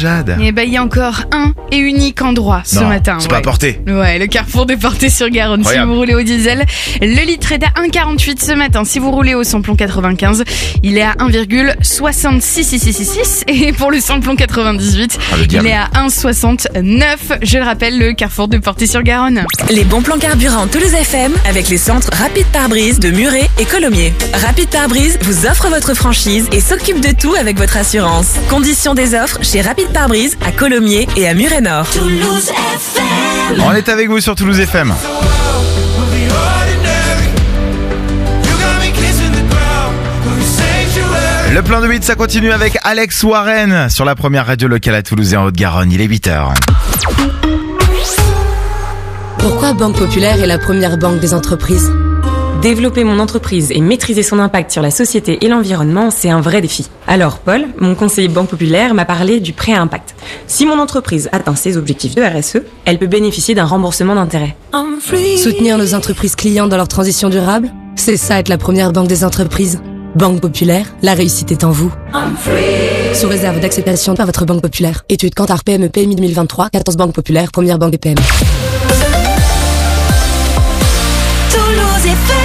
Jade. Et il y a encore un et unique endroit ce matin. C'est pas à Portée. Ouais, le carrefour de Portée-sur-Garonne. Si vous roulez au diesel, le litre est à 1,48 ce matin. Si vous roulez au samplon 95, il est à 1,66666. Et pour le samplon 98, il est à 1,69. Je le rappelle, le carrefour de Portée-sur-Garonne. Les bons plans carburant Toulouse FM avec les centres Rapide Pare-Brise de Muret et Colomiers. Rapide Pare-Brise vous offre votre franchise et s'occupe de tout avec votre assurance. Conditions des offres chez Rapide Pare-Brise à Colomiers et à Muret-Nord. Toulouse FM. On est avec vous sur Toulouse FM. Le plein de 8, ça continue avec Alex Warren sur la première radio locale à Toulouse et en Haute-Garonne. Il est 8h. Pourquoi Banque Populaire est la première banque des entreprises ? Développer mon entreprise et maîtriser son impact sur la société et l'environnement, c'est un vrai défi. Alors Paul, mon conseiller Banque Populaire, m'a parlé du prêt à impact. Si mon entreprise atteint ses objectifs de RSE, elle peut bénéficier d'un remboursement d'intérêt. Soutenir nos entreprises clients dans leur transition durable ? C'est ça être la première banque des entreprises. Banque Populaire, la réussite est en vous. Sous réserve d'acceptation par votre Banque Populaire. Étude Kantar PME PMI 2023, 14 Banque Populaire, première banque des PME. Toulouse FM.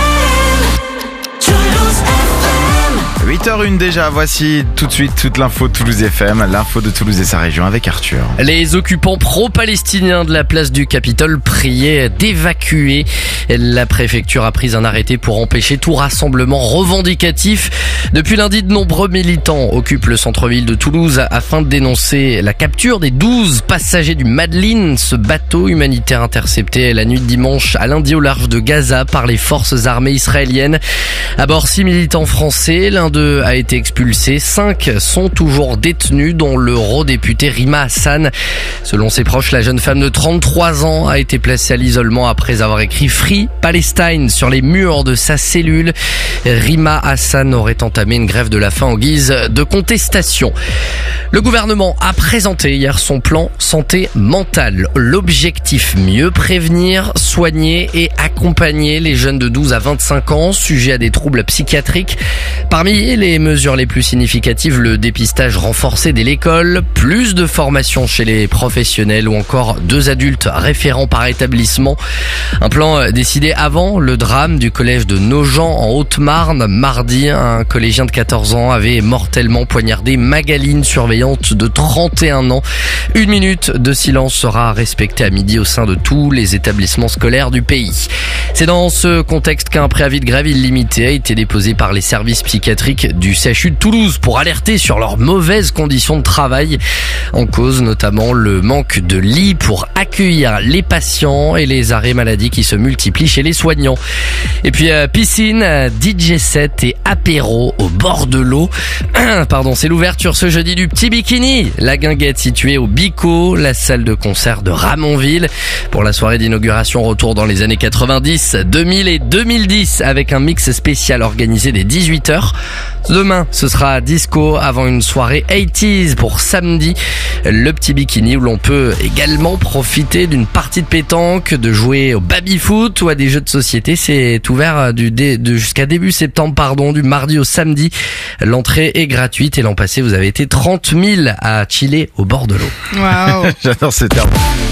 8h01 déjà, voici tout de suite toute l'info de Toulouse FM, l'info de Toulouse et sa région avec Arthur. Les occupants pro-palestiniens de la place du Capitole priaient d'évacuer. La préfecture a pris un arrêté pour empêcher tout rassemblement revendicatif. Depuis lundi, de nombreux militants occupent le centre-ville de Toulouse afin de dénoncer la capture des 12 passagers du Madeleine, ce bateau humanitaire intercepté la nuit de dimanche à lundi au large de Gaza par les forces armées israéliennes. À bord, 6 militants français, l'un d'eux a été expulsé, 5 sont toujours détenus, dont l'eurodéputé Rima Hassan. Selon ses proches, la jeune femme de 33 ans a été placée à l'isolement après avoir écrit Free Palestine sur les murs de sa cellule. Rima Hassan aurait entamé une grève de la faim en guise de contestation. Le gouvernement a présenté hier son plan santé mentale. L'objectif, mieux prévenir, soigner et accompagner les jeunes de 12 à 25 ans sujets à des troubles psychiatriques. Parmi les mesures les plus significatives, le dépistage renforcé dès l'école, plus de formation chez les professionnels ou encore 2 adultes référents par établissement. Un plan décidé avant le drame du collège de Nogent en Haute-Marne. Mardi, un collégien de 14 ans avait mortellement poignardé Magaline, surveillante de 31 ans. 1 minute de silence sera respectée à midi au sein de tous les établissements scolaires du pays. C'est dans ce contexte qu'un préavis de grève illimité a été déposé par les services psychiatriques du CHU de Toulouse pour alerter sur leurs mauvaises conditions de travail. En cause notamment le manque de lits pour accueillir les patients et les arrêts maladie qui se multiplient chez les soignants. Et puis piscine, DJ set et apéro au bord de l'eau. C'est l'ouverture ce jeudi du Petit Bikini, la guinguette située au Bico, la salle de concert de Ramonville. Pour la soirée d'inauguration, retour dans les années 90, 2000 et 2010 avec un mix spécial organisé dès 18h. Demain, ce sera disco avant une soirée 80s pour samedi. Le Petit Bikini où l'on peut également profiter d'une partie de pétanque, de jouer au baby-foot ou à des jeux de société. C'est ouvert jusqu'à début septembre, du mardi au samedi. L'entrée est gratuite et l'an passé, vous avez été 30 000 à chiller au bord de l'eau. Waouh. J'adore ce terme.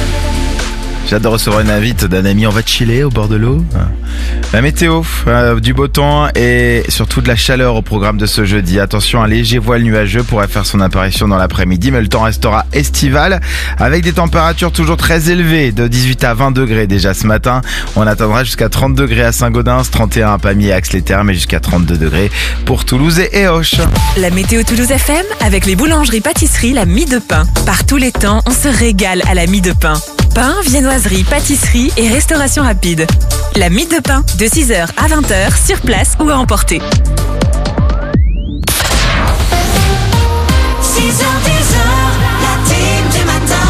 J'adore recevoir une invite d'un ami. On va chiller au bord de l'eau. La météo, du beau temps et surtout de la chaleur au programme de ce jeudi. Attention, un léger voile nuageux pourrait faire son apparition dans l'après-midi, mais le temps restera estival avec des températures toujours très élevées, de 18 à 20 degrés déjà ce matin. On atteindra jusqu'à 30 degrés à Saint-Gaudens, 31 à Pamiers et Ax-les-Thermes et jusqu'à 32 degrés pour Toulouse et Éoche. La météo Toulouse FM avec les boulangeries-pâtisseries La Mie de Pain. Par tous les temps, on se régale à La Mie de Pain. Pain, viennoiserie, pâtisserie et restauration rapide. La Mie de Pain, de 6h à 20h, sur place ou à emporter. 6h-10h, la team du matin.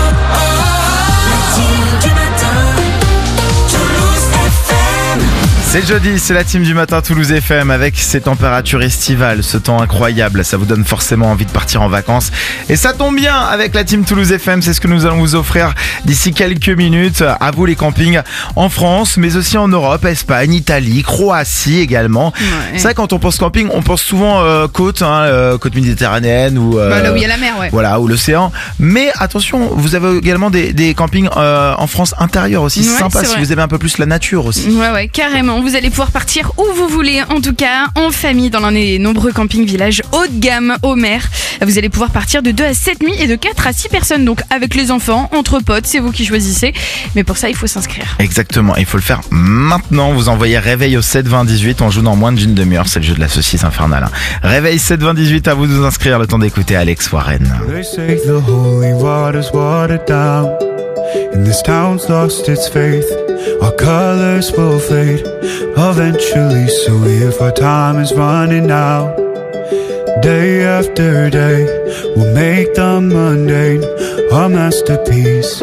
La team du matin. Toulouse FM. C'est jeudi, c'est la team du matin Toulouse FM avec ces températures estivales, ce temps incroyable, ça vous donne forcément envie de partir en vacances. Et ça tombe bien avec la team Toulouse FM, c'est ce que nous allons vous offrir d'ici quelques minutes. À vous les campings en France, mais aussi en Europe, Espagne, Italie, Croatie également. Ouais. C'est vrai, quand on pense camping, on pense souvent côte, côte méditerranéenne ou Là où il y a la mer, ouais. voilà, ou l'océan. Mais attention, vous avez également des campings en France intérieure aussi. C'est Ouais, sympa c'est si vrai. vous aimez un peu plus la nature aussi. Ouais, carrément. Vous allez pouvoir partir où vous voulez, en tout cas en famille, dans l'un des nombreux campings-villages haut de gamme au mer. Vous allez pouvoir partir de 2 à 7 nuits et de 4 à 6 personnes. Donc avec les enfants, entre potes, c'est vous qui choisissez. Mais pour ça, il faut s'inscrire. Exactement, il faut le faire maintenant. Vous envoyez réveil au 7 20 18, on joue dans moins d'une demi-heure, c'est le jeu de la saucisse infernale. Réveil 7 20 18, à vous de vous inscrire, le temps d'écouter Alex Warren. They say the holy water's watered down, and this town's lost its faith. Our colors will fade eventually, so if our time is running out, day after day, we'll make the mundane our masterpiece.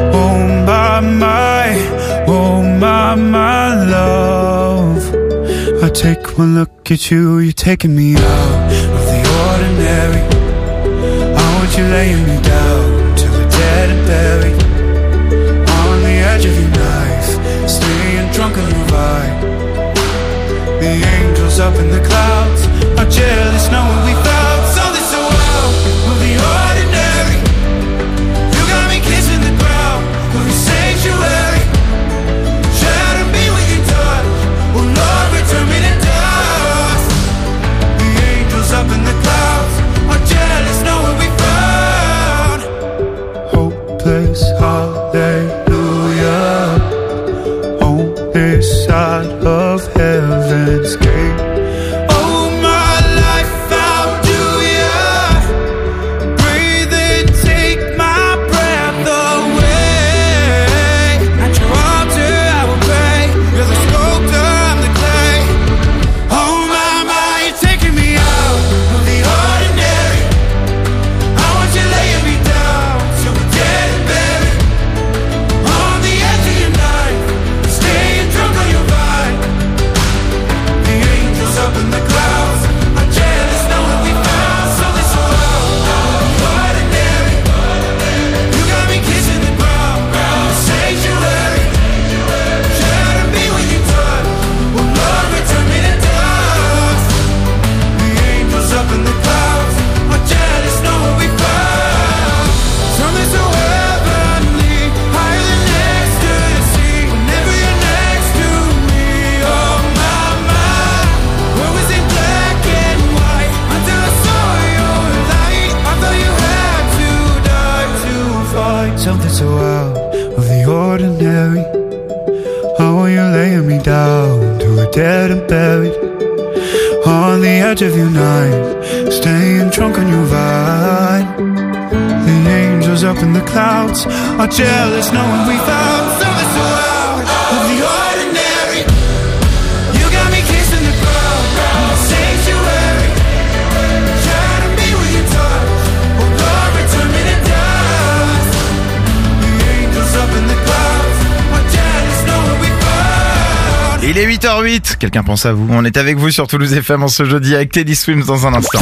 Oh my love, I take one look at you, you're taking me out of the ordinary. I want you laying me down till we're dead and buried, on the edge of your knife, staying drunk on your vibe. The angels up in the clouds are jealous knowing we found something so out of the ordinary. You got me kissing the ground of your sanctuary. Shatter me with your touch, oh Lord, return me to dust. The angels up in the clouds are jealous knowing we found hopeless hallelujah on this side of heaven's gate. Oh my life, how do ya breathe and take my breath away? At your altar I will pray, you're the sculptor, I'm the clay. Oh my, you're taking me out of the ordinary. I want you laying me down till we're dead and buried, on the edge of your knife, staying drunk on your vine. The angels up in the clouds are jealous knowing we found something so out of the ordinary. You got me kissing the ground, the sanctuary. Shatter me when you touch, oh Lord, return me to dust. The angels up in the clouds are jealous knowing we found something so heavenly, higher than ecstasy. Whenever you're next to me, oh my, where was it black and white until I saw your light? I thought you had to die to fight something so out of the ordinary. How are you laying me down till we're dead and buried, on the edge of your night, staying drunk on your vine. The angels up in the clouds are jealous knowing we found something so out of the ordinary. You got me kissing the ground, the sanctuary. Shatter me with your touch, oh Lord, return me to dust. The angels up in the clouds are jealous knowing we found. Il est 8h08, quelqu'un pense à vous. On est avec vous sur Toulouse FM en ce jeudi avec Teddy Swims dans un instant.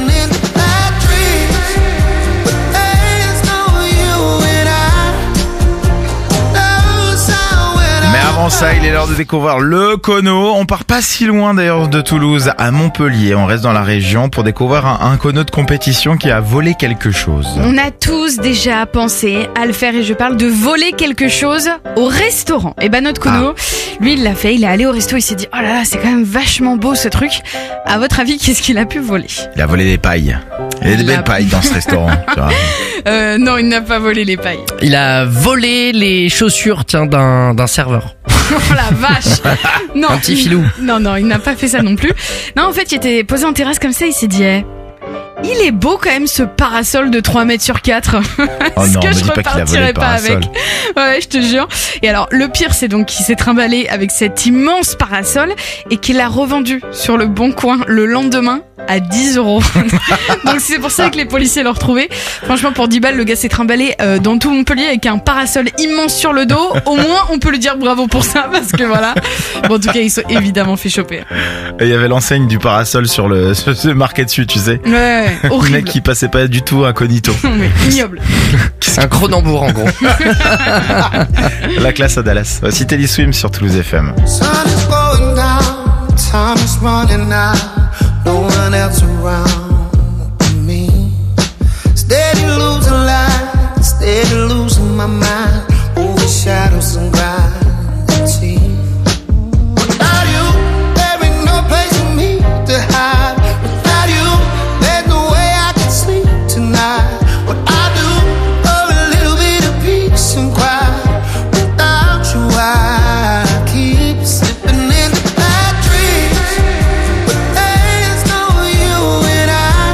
Mais avant ça, il est l'heure de découvrir le Kono. On part pas si loin d'ailleurs de Toulouse, à Montpellier. On reste dans la région pour découvrir un Kono de compétition qui a volé quelque chose. On a tous déjà pensé à le faire et je parle de voler quelque chose au restaurant. Et ben notre Kono, lui il l'a fait, il est allé au resto, il s'est dit oh là là c'est quand même vachement beau ce truc. À votre avis qu'est-ce qu'il a pu voler? Il a volé des pailles. Il y a des belles pailles dans ce restaurant. Tu vois. Non, il n'a pas volé les pailles. Il a volé les chaussures, tiens, d'un serveur. Oh la vache. Non, Un petit filou. Non, il n'a pas fait ça non plus. Non, en fait, il était posé en terrasse comme ça, il s'est dit il est beau quand même ce parasol de 3 mètres sur 4. Oh Est-ce non, que me je dis pas qu'il a volé repartirais le pas parasol. avec? Ouais, je te jure. Et alors, le pire, c'est donc qu'il s'est trimballé avec cet immense parasol et qu'il l'a revendu sur le Bon Coin le lendemain à 10 €. Donc c'est pour ça que les policiers l'ont retrouvé. Franchement, pour 10 balles, le gars s'est trimballé dans tout Montpellier avec un parasol immense sur le dos. Au moins, on peut lui dire bravo pour ça, parce que voilà. Bon, en tout cas, ils sont évidemment fait choper. Et il y avait l'enseigne du parasol sur le marqué dessus, tu sais. Ouais, Le horrible. mec qui passait pas du tout incognito. Mais ignoble. Un Cronenbourg en gros. La classe à Dallas. Voici Teddy Swim sur Toulouse FM. Sun is going down, time is running out, no one else around me. Steady losing light, steady losing my mind, over shadows and gravity. Without you, there ain't no place for me to hide. Without you, there's no way I can sleep tonight. What I do for a little bit of peace and quiet. Without you, I keep slipping into bad dreams. But there's no you and I.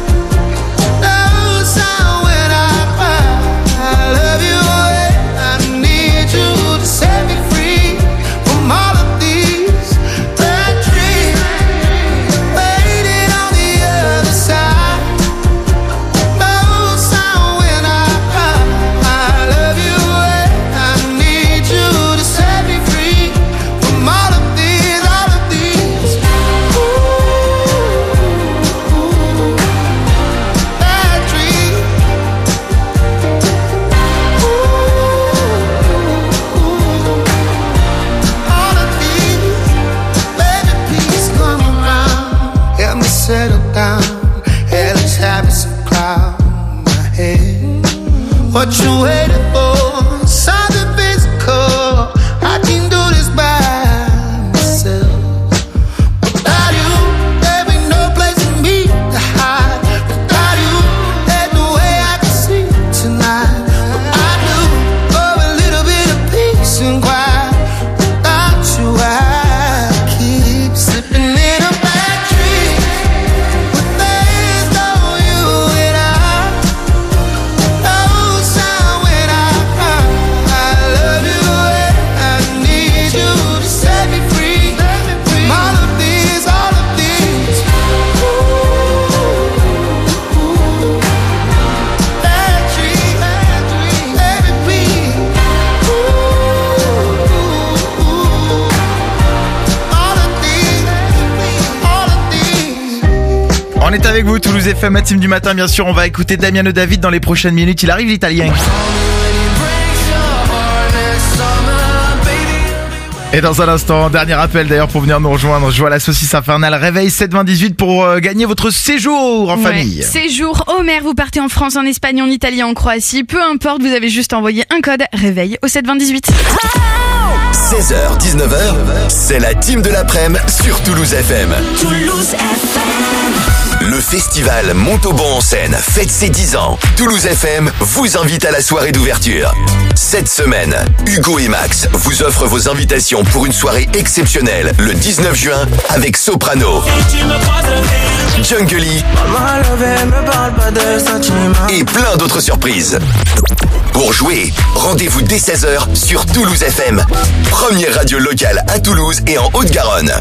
No sound when I cry. I love you and I need you to set me free from all of these bad dreams. Waiting on the other side. No sound when I cry. I love you and I need you to set me free from all of these, all of these. Bad dreams. All of these, baby, please come around. Help me settle down. Hellish habits of cloud my head. What you waiting for? Something physical. I can do this by myself. Without you, there ain't no place for me to hide. Without you, there's no way I can sleep tonight. What I do for a little bit of peace and quiet. Without you, I keep slipping in a bad dream. But there's no you and I. No sound when I cry. I love you and I need you to set me free from all of these, all of these. Bad dream, baby, please. All of these, all of these. On est avec vous, Toulouse FM, la team du matin, bien sûr. On va écouter Damiano David dans les prochaines minutes. Il arrive, l'Italien. Et dans un instant, dernier appel d'ailleurs pour venir nous rejoindre. Joue à la saucisse infernale. Réveil 7-20-18 pour gagner votre séjour en famille. Ouais. Séjour Homer, vous partez en France, en Espagne, en Italie, en Croatie. Peu importe, vous avez juste envoyé un code réveil au 7-20-18. 16h, 19h, c'est la team de l'après-midi sur Toulouse FM. Toulouse FM. Le festival Montauban en scène fête ses 10 ans. Toulouse FM vous invite à la soirée d'ouverture. Cette semaine, Hugo et Max vous offrent vos invitations pour une soirée exceptionnelle le 19 juin avec Soprano, Jungly et plein d'autres surprises. Pour jouer, rendez-vous dès 16h sur Toulouse FM. Première radio locale à Toulouse et en Haute-Garonne.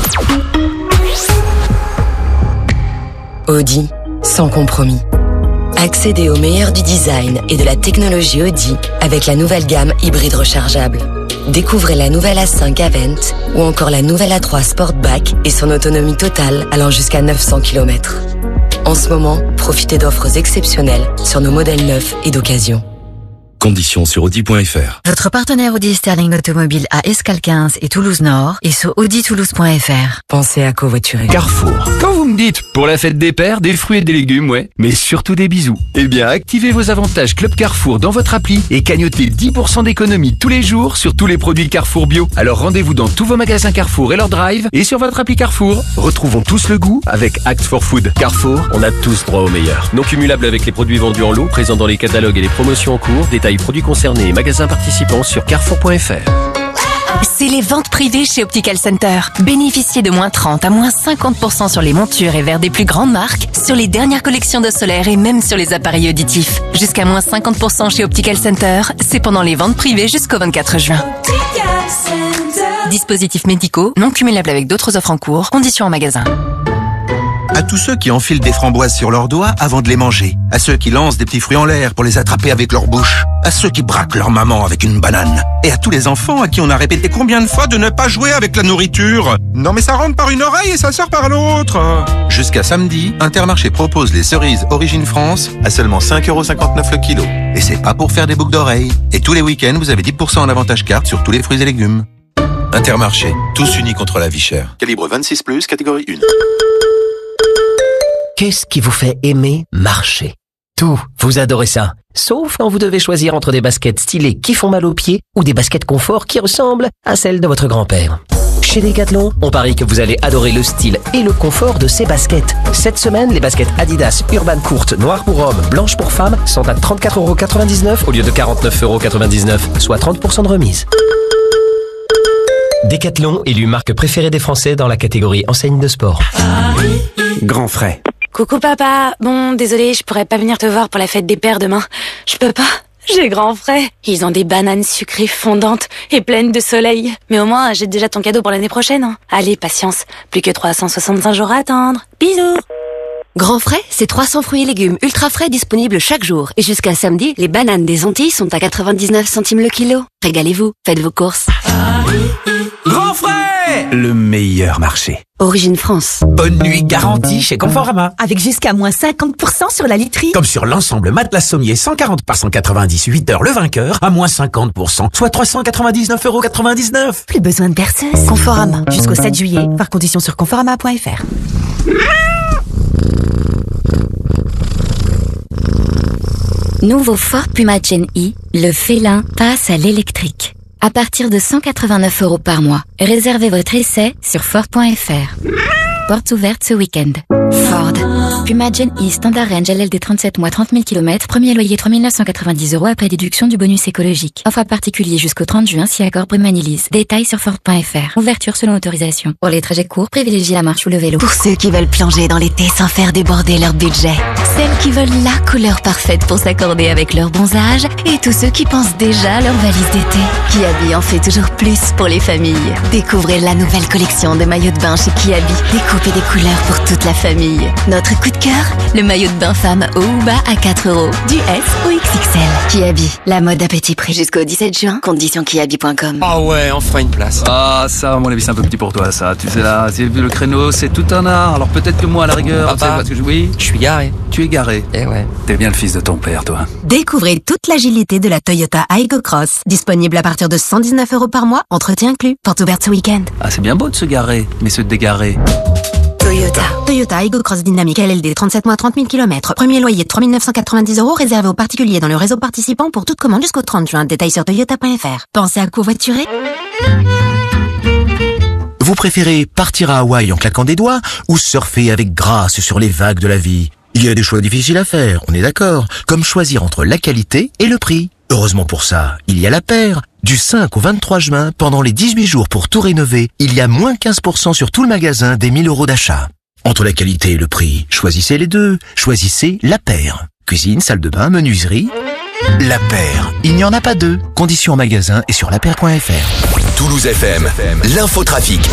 Audi, sans compromis. Accédez au meilleur du design et de la technologie Audi avec la nouvelle gamme hybride rechargeable. Découvrez la nouvelle A5 Avent ou encore la nouvelle A3 Sportback et son autonomie totale allant jusqu'à 900 km. En ce moment, profitez d'offres exceptionnelles sur nos modèles neufs et d'occasion. Conditions sur Audi.fr. Votre partenaire Audi Sterling Automobile à Escale 15 et Toulouse Nord et sur auditoulouse.fr. Pensez à covoiturer. Carrefour. Quand vous me dites pour la fête des pères, des fruits et des légumes, ouais, mais surtout des bisous. Eh bien, activez vos avantages Club Carrefour dans votre appli et cagnotez 10% d'économie tous les jours sur tous les produits Carrefour bio. Alors rendez-vous dans tous vos magasins Carrefour et leur drive et sur votre appli Carrefour. Retrouvons tous le goût avec Act for Food. Carrefour, on a tous droit au meilleur. Non cumulable avec les produits vendus en lot, présents dans les catalogues et les promotions en cours. Détails produits concernés et magasins participants sur carrefour.fr. C'est les ventes privées chez Optical Center. Bénéficiez de moins 30 à moins 50% sur les montures et verres des plus grandes marques, sur les dernières collections de solaire et même sur les appareils auditifs. Jusqu'à moins 50% chez Optical Center, c'est pendant les ventes privées jusqu'au 24 juin. Dispositifs médicaux, non cumulables avec d'autres offres en cours, conditions en magasin. À tous ceux qui enfilent des framboises sur leurs doigts avant de les manger. À ceux qui lancent des petits fruits en l'air pour les attraper avec leur bouche. À ceux qui braquent leur maman avec une banane. Et à tous les enfants à qui on a répété combien de fois de ne pas jouer avec la nourriture. Non mais ça rentre par une oreille et ça sort par l'autre. Jusqu'à samedi, Intermarché propose les cerises Origine France à seulement 5,59€ le kilo. Et c'est pas pour faire des boucles d'oreilles. Et tous les week-ends, vous avez 10% en avantage carte sur tous les fruits et légumes. Intermarché, tous unis contre la vie chère. Calibre 26+, catégorie 1. Qu'est-ce qui vous fait aimer marcher? Tout. Vous adorez ça. Sauf quand vous devez choisir entre des baskets stylées qui font mal aux pieds ou des baskets confort qui ressemblent à celles de votre grand-père. Chez Decathlon, on parie que vous allez adorer le style et le confort de ces baskets. Cette semaine, les baskets Adidas Urban courtes, noires pour hommes, blanches pour femmes sont à 34,99€ au lieu de 49,99€, soit 30% de remise. Decathlon, élu marque préférée des Français dans la catégorie enseigne de sport. Grand frais. Coucou papa, bon désolé, je pourrais pas venir te voir pour la fête des pères demain. Je peux pas, j'ai grand frais. Ils ont des bananes sucrées fondantes et pleines de soleil. Mais au moins, j'ai déjà ton cadeau pour l'année prochaine. Hein. Allez, patience, plus que 365 jours à attendre. Bisous. Grand frais, c'est 300 fruits et légumes ultra frais disponibles chaque jour. Et jusqu'à samedi, les bananes des Antilles sont à 99 centimes le kilo. Régalez-vous, faites vos courses. Grand frais, le meilleur marché. Origine France. Bonne nuit garantie chez Conforama. Avec jusqu'à moins 50% sur la literie. Comme sur l'ensemble matelas sommier 140 par 190 8 heures le vainqueur à moins 50%, soit 399,99€. Plus besoin de berceuse. Conforama. Jusqu'au 7 juillet. Par condition sur conforama.fr. Nouveau Ford Puma Gen E, le félin passe à l'électrique. À partir de 189€ par mois. Réservez votre essai sur Ford.fr. Portes ouvertes ce week-end. Ford. Puma Gen E Standard Range LLD 37 mois 30 000 km. Premier loyer 3 990€ après déduction du bonus écologique. Offre à particulier jusqu'au 30 juin si accord Brumanilise. Détails sur Ford.fr. Ouverture selon autorisation. Pour les trajets courts, privilégiez la marche ou le vélo. Pour ceux qui veulent plonger dans l'été sans faire déborder leur budget. Celles qui veulent la couleur parfaite pour s'accorder avec leur bronzage. Et tous ceux qui pensent déjà à leur valise d'été. Kiabi en fait toujours plus pour les familles. Découvrez la nouvelle collection de maillots de bain chez Kiabi. Découpez des couleurs pour toute la famille. Notre coup de cœur, le maillot de bain femme haut ou bas à 4€. Du S au XXL. Kiabi, la mode à petit prix jusqu'au 17 juin. Conditions kiabi.com. Ah ouais, enfin une place. Ah ça, à mon avis, c'est un peu petit pour toi ça. Tu sais là, le créneau, c'est tout un art. Alors peut-être que moi à la rigueur, Papa, parce que oui, je suis garé. Tu es garé. Eh ouais. T'es bien le fils de ton père, toi. Découvrez toute l'agilité de la Toyota Aygo Cross. Disponible à partir de 119€ par mois, entretien inclus. Porte ouverte ce week-end. Ah c'est bien beau de se garer, mais se dégarer. Toyota Aygo Cross Dynamique LLD 37 mois 30 000 km. Premier loyer de 3 990€ réservé aux particuliers dans le réseau participant pour toute commande jusqu'au 30 juin. Détails sur toyota.fr. Pensez à covoiturer. Vous préférez partir à Hawaï en claquant des doigts ou surfer avec grâce sur les vagues de la vie? Il y a des choix difficiles à faire, on est d'accord, comme choisir entre la qualité et le prix. Heureusement pour ça, il y a La Paire. Du 5 au 23 juin, pendant les 18 jours pour tout rénover, il y a moins 15% sur tout le magasin des 1000€ d'achat. Entre la qualité et le prix, choisissez les deux. Choisissez La Paire. Cuisine, salle de bain, menuiserie. La Paire. Il n'y en a pas deux. Conditions en magasin et sur lapaire.fr. Toulouse FM, l'infotrafic.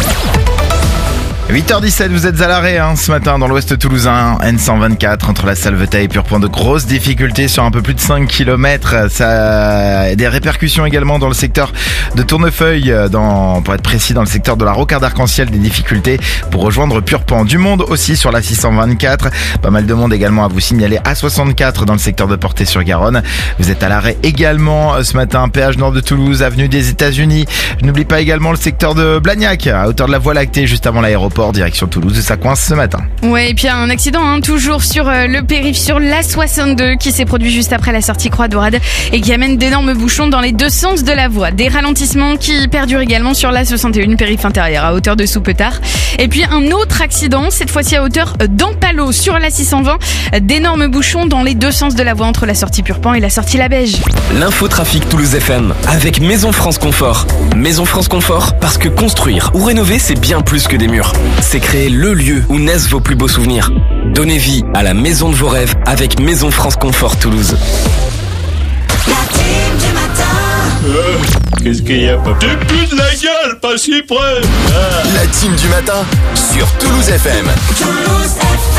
8h17, vous êtes à l'arrêt ce matin dans l'ouest toulousain, N124 entre la Salvetat et Purpan. De grosses difficultés sur un peu plus de 5 km. Ça a des répercussions également dans le secteur de Tournefeuille, pour être précis dans le secteur de la Rocade d'Arc-en-Ciel, des difficultés pour rejoindre Purpan. Du monde aussi sur la 624, pas mal de monde également à vous signaler. A64 dans le secteur de Portet-sur-Garonne. Vous êtes à l'arrêt également ce matin, péage nord de Toulouse, avenue des États-Unis. Je n'oublie pas également le secteur de Blagnac, à hauteur de la Voie lactée, juste avant l'aéroport. Direction Toulouse, ça coince ce matin. Ouais, et puis un accident toujours sur le périph' sur l'A62 qui s'est produit juste après la sortie Croix d'Orade et qui amène d'énormes bouchons dans les deux sens de la voie. Des ralentissements qui perdurent également sur l'A61 périph' intérieur à hauteur de Soupetard. Et puis un autre accident, cette fois-ci à hauteur d'Ampalo sur l'A620. D'énormes bouchons dans les deux sens de la voie entre la sortie Purpan et la sortie La Beige. L'infotrafic Toulouse FM avec Maison France Confort. Maison France Confort parce que construire ou rénover c'est bien plus que des murs. C'est créer le lieu où naissent vos plus beaux souvenirs. Donnez vie à la maison de vos rêves avec Maison France Confort Toulouse. La team du matin. Qu'est-ce qu'il y a, papa? T'es plus de la gueule, pas si près. La team du matin sur Toulouse FM. Toulouse FM.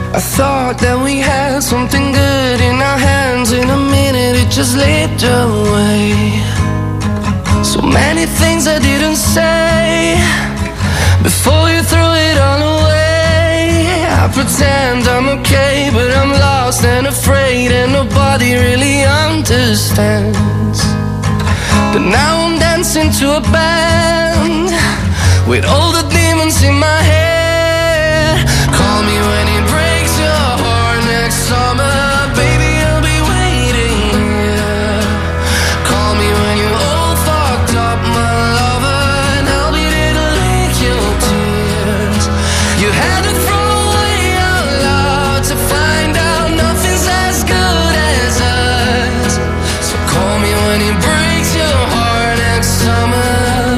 I thought that we had something good in our hands. In a minute it just slipped away. So many things I didn't say before you threw it all away. I pretend I'm okay, but I'm lost and afraid, and nobody really understands. But now I'm dancing to a band with all the demons in my head. Call me when it breaks your heart next summer, baby, I'll be waiting here. Call me when you're all fucked up, my lover, and I'll be there to lick your tears. You had to throw away our love to find out nothing's as good as us. So call me when it breaks your heart next summer.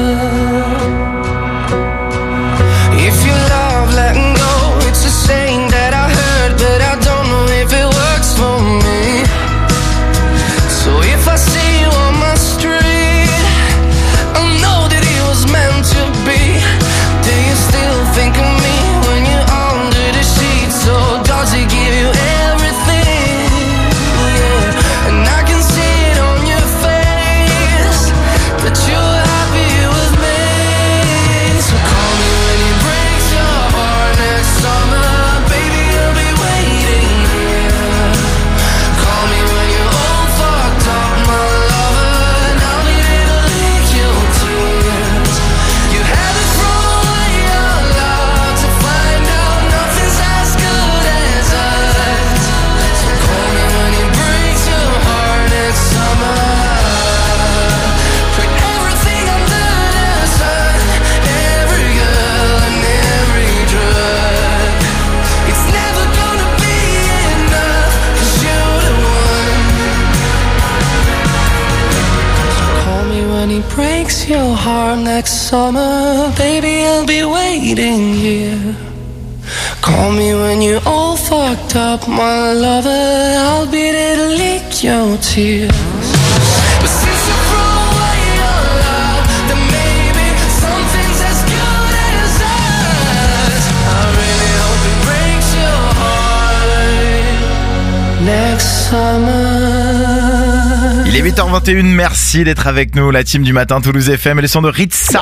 If you love letting go, it's a saying that I heard, but I don't know if it works for me. So if I see you on my street, I know that it was meant to be. Do you still think of me when you're under the sheets? Or does it give you everything? Yeah, and I can see it on your face that you're happy with me. So call me when it breaks your heart next summer, baby, I'll be waiting here. Call me when you're all fucked up, my lover, and I'll be there to lick your tears. You had to throw away your love to find out nothing's as good as us. So call me when it breaks your heart next summer. Put everything under the sun, every girl and every drug. It's never gonna be enough, 'cause you're the one. So call me when it breaks your heart next summer, baby, I'll be waiting here. Call me when you're all fucked up, my lover, I'll be there to lick your tears. But since you threw away your love, then maybe something's as good as us. I really hope it breaks your heart next summer. Il est 8h21, merci d'être avec nous, la team du matin Toulouse FM et les sons de Ritza.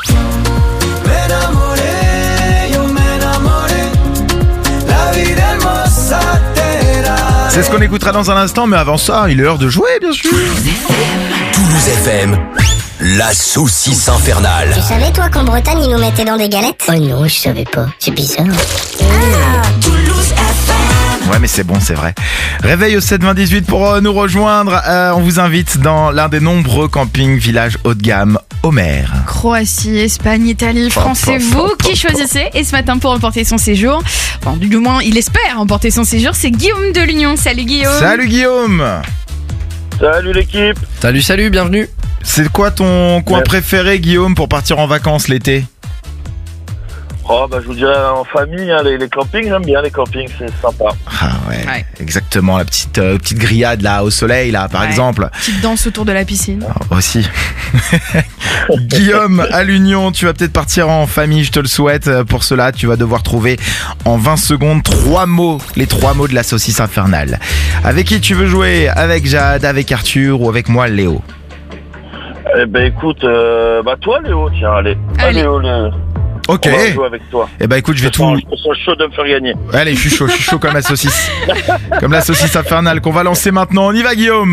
C'est ce qu'on écoutera dans un instant, mais avant ça, il est l'heure de jouer, bien sûr. Toulouse FM, la saucisse infernale. Tu savais, toi, qu'en Bretagne, ils nous mettaient dans des galettes? Oh non, je savais pas. C'est bizarre. Toulouse FM. Ouais, mais c'est bon, c'est vrai. Réveil au 7-20-18 pour nous rejoindre. On vous invite dans l'un des nombreux campings villages haut de gamme, Homer. Croatie, Espagne, Italie, France, c'est vous qui choisissez. Et ce matin, pour remporter son séjour, enfin, du moins, il espère remporter son séjour, c'est Guillaume de l'Union. Salut Guillaume. Salut Guillaume. Salut l'équipe. Salut, bienvenue. C'est quoi ton coin préféré, Guillaume, pour partir en vacances l'été? Oh bah je vous dirais en famille, hein, les campings, j'aime bien les campings, c'est sympa. Ah ouais, exactement, la petite grillade là au soleil là par exemple. Petite danse autour de la piscine. Aussi. Guillaume, à l'Union, tu vas peut-être partir en famille, je te le souhaite. Pour cela, tu vas devoir trouver en 20 secondes 3 mots, les 3 mots de la saucisse infernale. Avec qui tu veux jouer? Avec Jade, avec Arthur ou avec moi, Léo? Eh ben écoute, bah toi Léo, tiens, allez. Léo, Ok. On va jouer avec toi. Eh ben écoute, je vais tout. Je sens chaud de me faire gagner. Allez, je suis chaud comme la saucisse. Comme la saucisse infernale qu'on va lancer maintenant. On y va, Guillaume.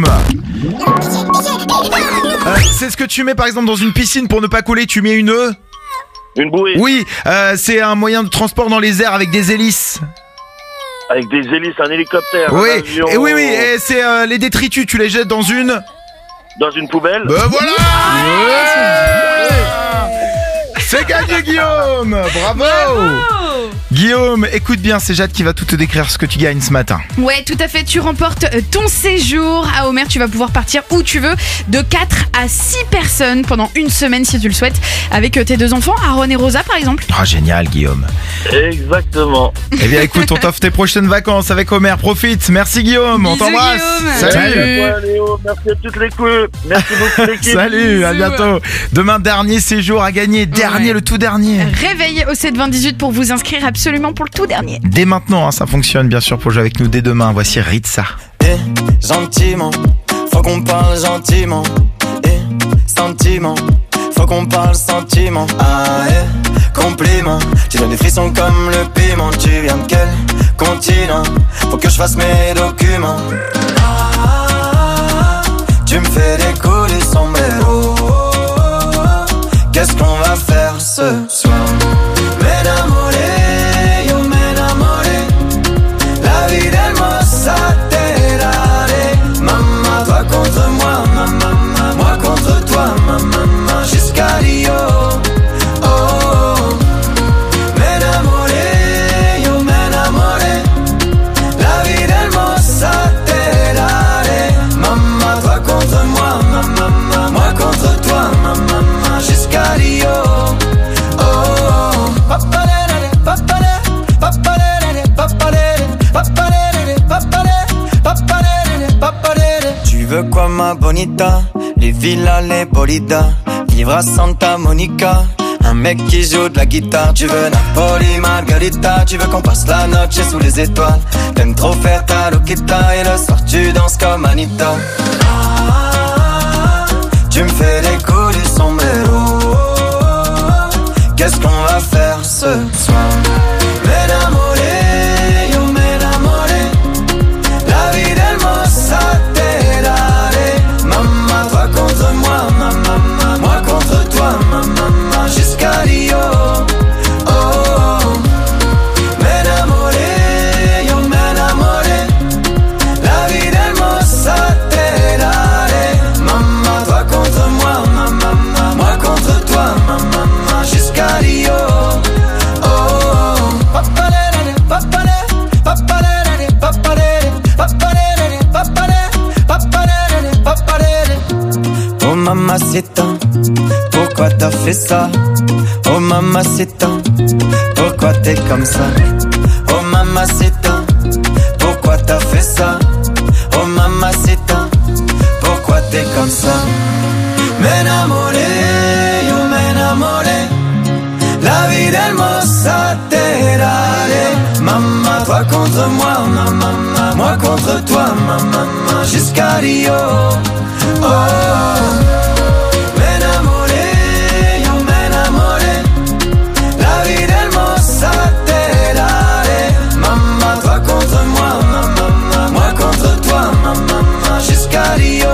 C'est ce que tu mets par exemple dans une piscine pour ne pas couler, tu mets une bouée. Oui, c'est un moyen de transport dans les airs avec des hélices. Avec des hélices, un hélicoptère. Oui, un avion. et oui, et c'est les détritus, tu les jettes dans une poubelle. Ben voilà. C'est gagné, Guillaume. Bravo. Guillaume, écoute bien, c'est Jade qui va tout te décrire ce que tu gagnes ce matin. Ouais, tout à fait, tu remportes ton séjour à Homer. Tu vas pouvoir partir où tu veux, de 4 à 6 personnes pendant une semaine si tu le souhaites, avec tes 2 enfants, Aaron et Rosa par exemple. Ah, génial, Guillaume. Exactement. Eh bien écoute, on t'offre tes prochaines vacances avec Homer, profite. Merci Guillaume, on t'embrasse. Salut. Léo, merci à toute l'équipe. Merci beaucoup l'équipe. Salut, à bientôt. Demain, dernier séjour à gagner, le tout dernier. Réveil au 7-20-18 pour vous inscrire absolument absolument pour le tout dernier. Dès maintenant, ça fonctionne bien sûr pour jouer avec nous dès demain. Voici Ritza. Gentiment, faut qu'on parle gentiment. Sentiment, faut qu'on parle sentiment. Compliment, tu donnes des frissons comme le piment. Tu viens de quel continent? Faut que je fasse mes documents. Tu me fais décoller sombrero. Qu'est-ce qu'on va faire ce soir? M'enamoré, yo m'enamoré. La vie d'hermosa te daré. Maman, toi contre moi, maman, moi contre toi, maman, jusqu'à Rio. Tu veux quoi ma bonita? Les villas, les bolidas. Vivre à Santa Monica. Un mec qui joue de la guitare. Tu veux Napoli, Margarita. Tu veux qu'on passe la noche sous les étoiles. T'aimes trop faire ta loquita. Et le soir tu danses comme Anita. Tu me fais décoller sombrero. Qu'est-ce qu'on va faire ce soir? M'enamoré, yo m'enamoré. La vie d'hermosa te daré. Maman, toi contre moi, maman, moi contre toi, maman, jusqu'à Rio. M'enamoré, yo m'enamoré. La vie d'hermosa te daré. Maman, toi contre moi, maman, moi contre toi, maman, jusqu'à Rio. Oh mamacita, pourquoi t'as fait ça? Oh mamacita, pourquoi t'es comme ça? Oh mamacita, pourquoi t'as fait ça? Oh mamacita, pourquoi t'es comme ça? M'enamoré, yo m'enamoré. La vie d'hermosa te daré. Maman, toi contre moi, maman, moi contre toi, maman, jusqu'à Rio. M'enamoré, yo m'enamoré. La vie d'hermosa te daré. Maman, toi contre moi, maman, moi contre toi, maman, jusqu'à Rio.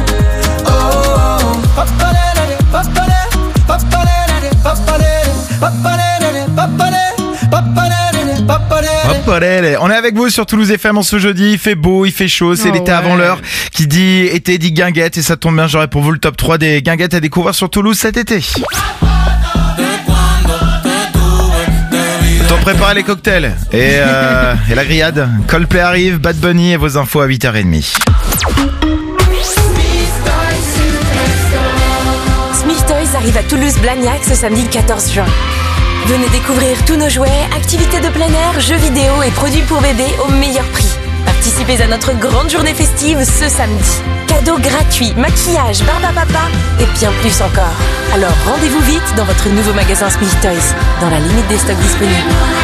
On est avec vous sur Toulouse FM en ce jeudi, il fait beau, il fait chaud, c'est l'été avant l'heure. Qui dit été dit guinguette et ça tombe bien, j'aurai pour vous le top 3 des guinguettes à découvrir sur Toulouse cet été. Autant préparer les cocktails et la grillade. Coldplay arrive, Bad Bunny et vos infos à 8h30. Smith Toys arrive à Toulouse-Blagnac ce samedi 14 juin. Venez découvrir tous nos jouets, activités de plein air, jeux vidéo et produits pour bébés au meilleur prix. Participez à notre grande journée festive ce samedi. Cadeaux gratuits, maquillage, barbe à papa et bien plus encore. Alors rendez-vous vite dans votre nouveau magasin Smith Toys, dans la limite des stocks disponibles.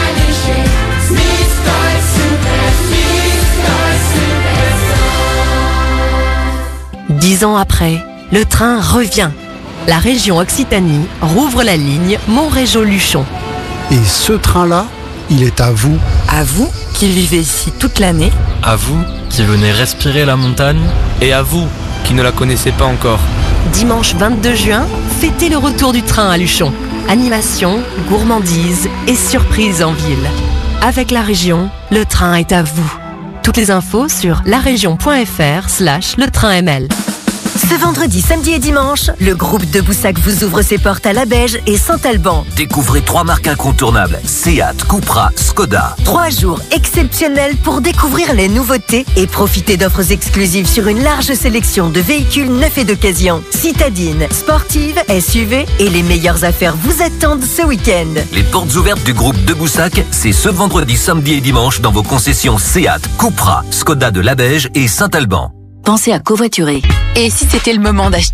10 ans après, le train revient. La région Occitanie rouvre la ligne Montrégeau-Luchon. Et ce train-là, il est à vous. À vous qui vivez ici toute l'année. À vous qui venez respirer la montagne. Et à vous qui ne la connaissez pas encore. Dimanche 22 juin, fêtez le retour du train à Luchon. Animation, gourmandise et surprises en ville. Avec la région, le train est à vous. Toutes les infos sur laregion.fr/letrainml. Ce vendredi, samedi et dimanche, le groupe de Boussac vous ouvre ses portes à La Beige et Saint-Alban. Découvrez 3 marques incontournables, Seat, Cupra, Skoda. 3 jours exceptionnels pour découvrir les nouveautés et profiter d'offres exclusives sur une large sélection de véhicules neufs et d'occasion. Citadine, sportive, SUV et les meilleures affaires vous attendent ce week-end. Les portes ouvertes du groupe de Boussac, c'est ce vendredi, samedi et dimanche dans vos concessions Seat, Cupra, Skoda de La Beige et Saint-Alban. Pensez à covoiturer. Et si c'était le moment d'acheter?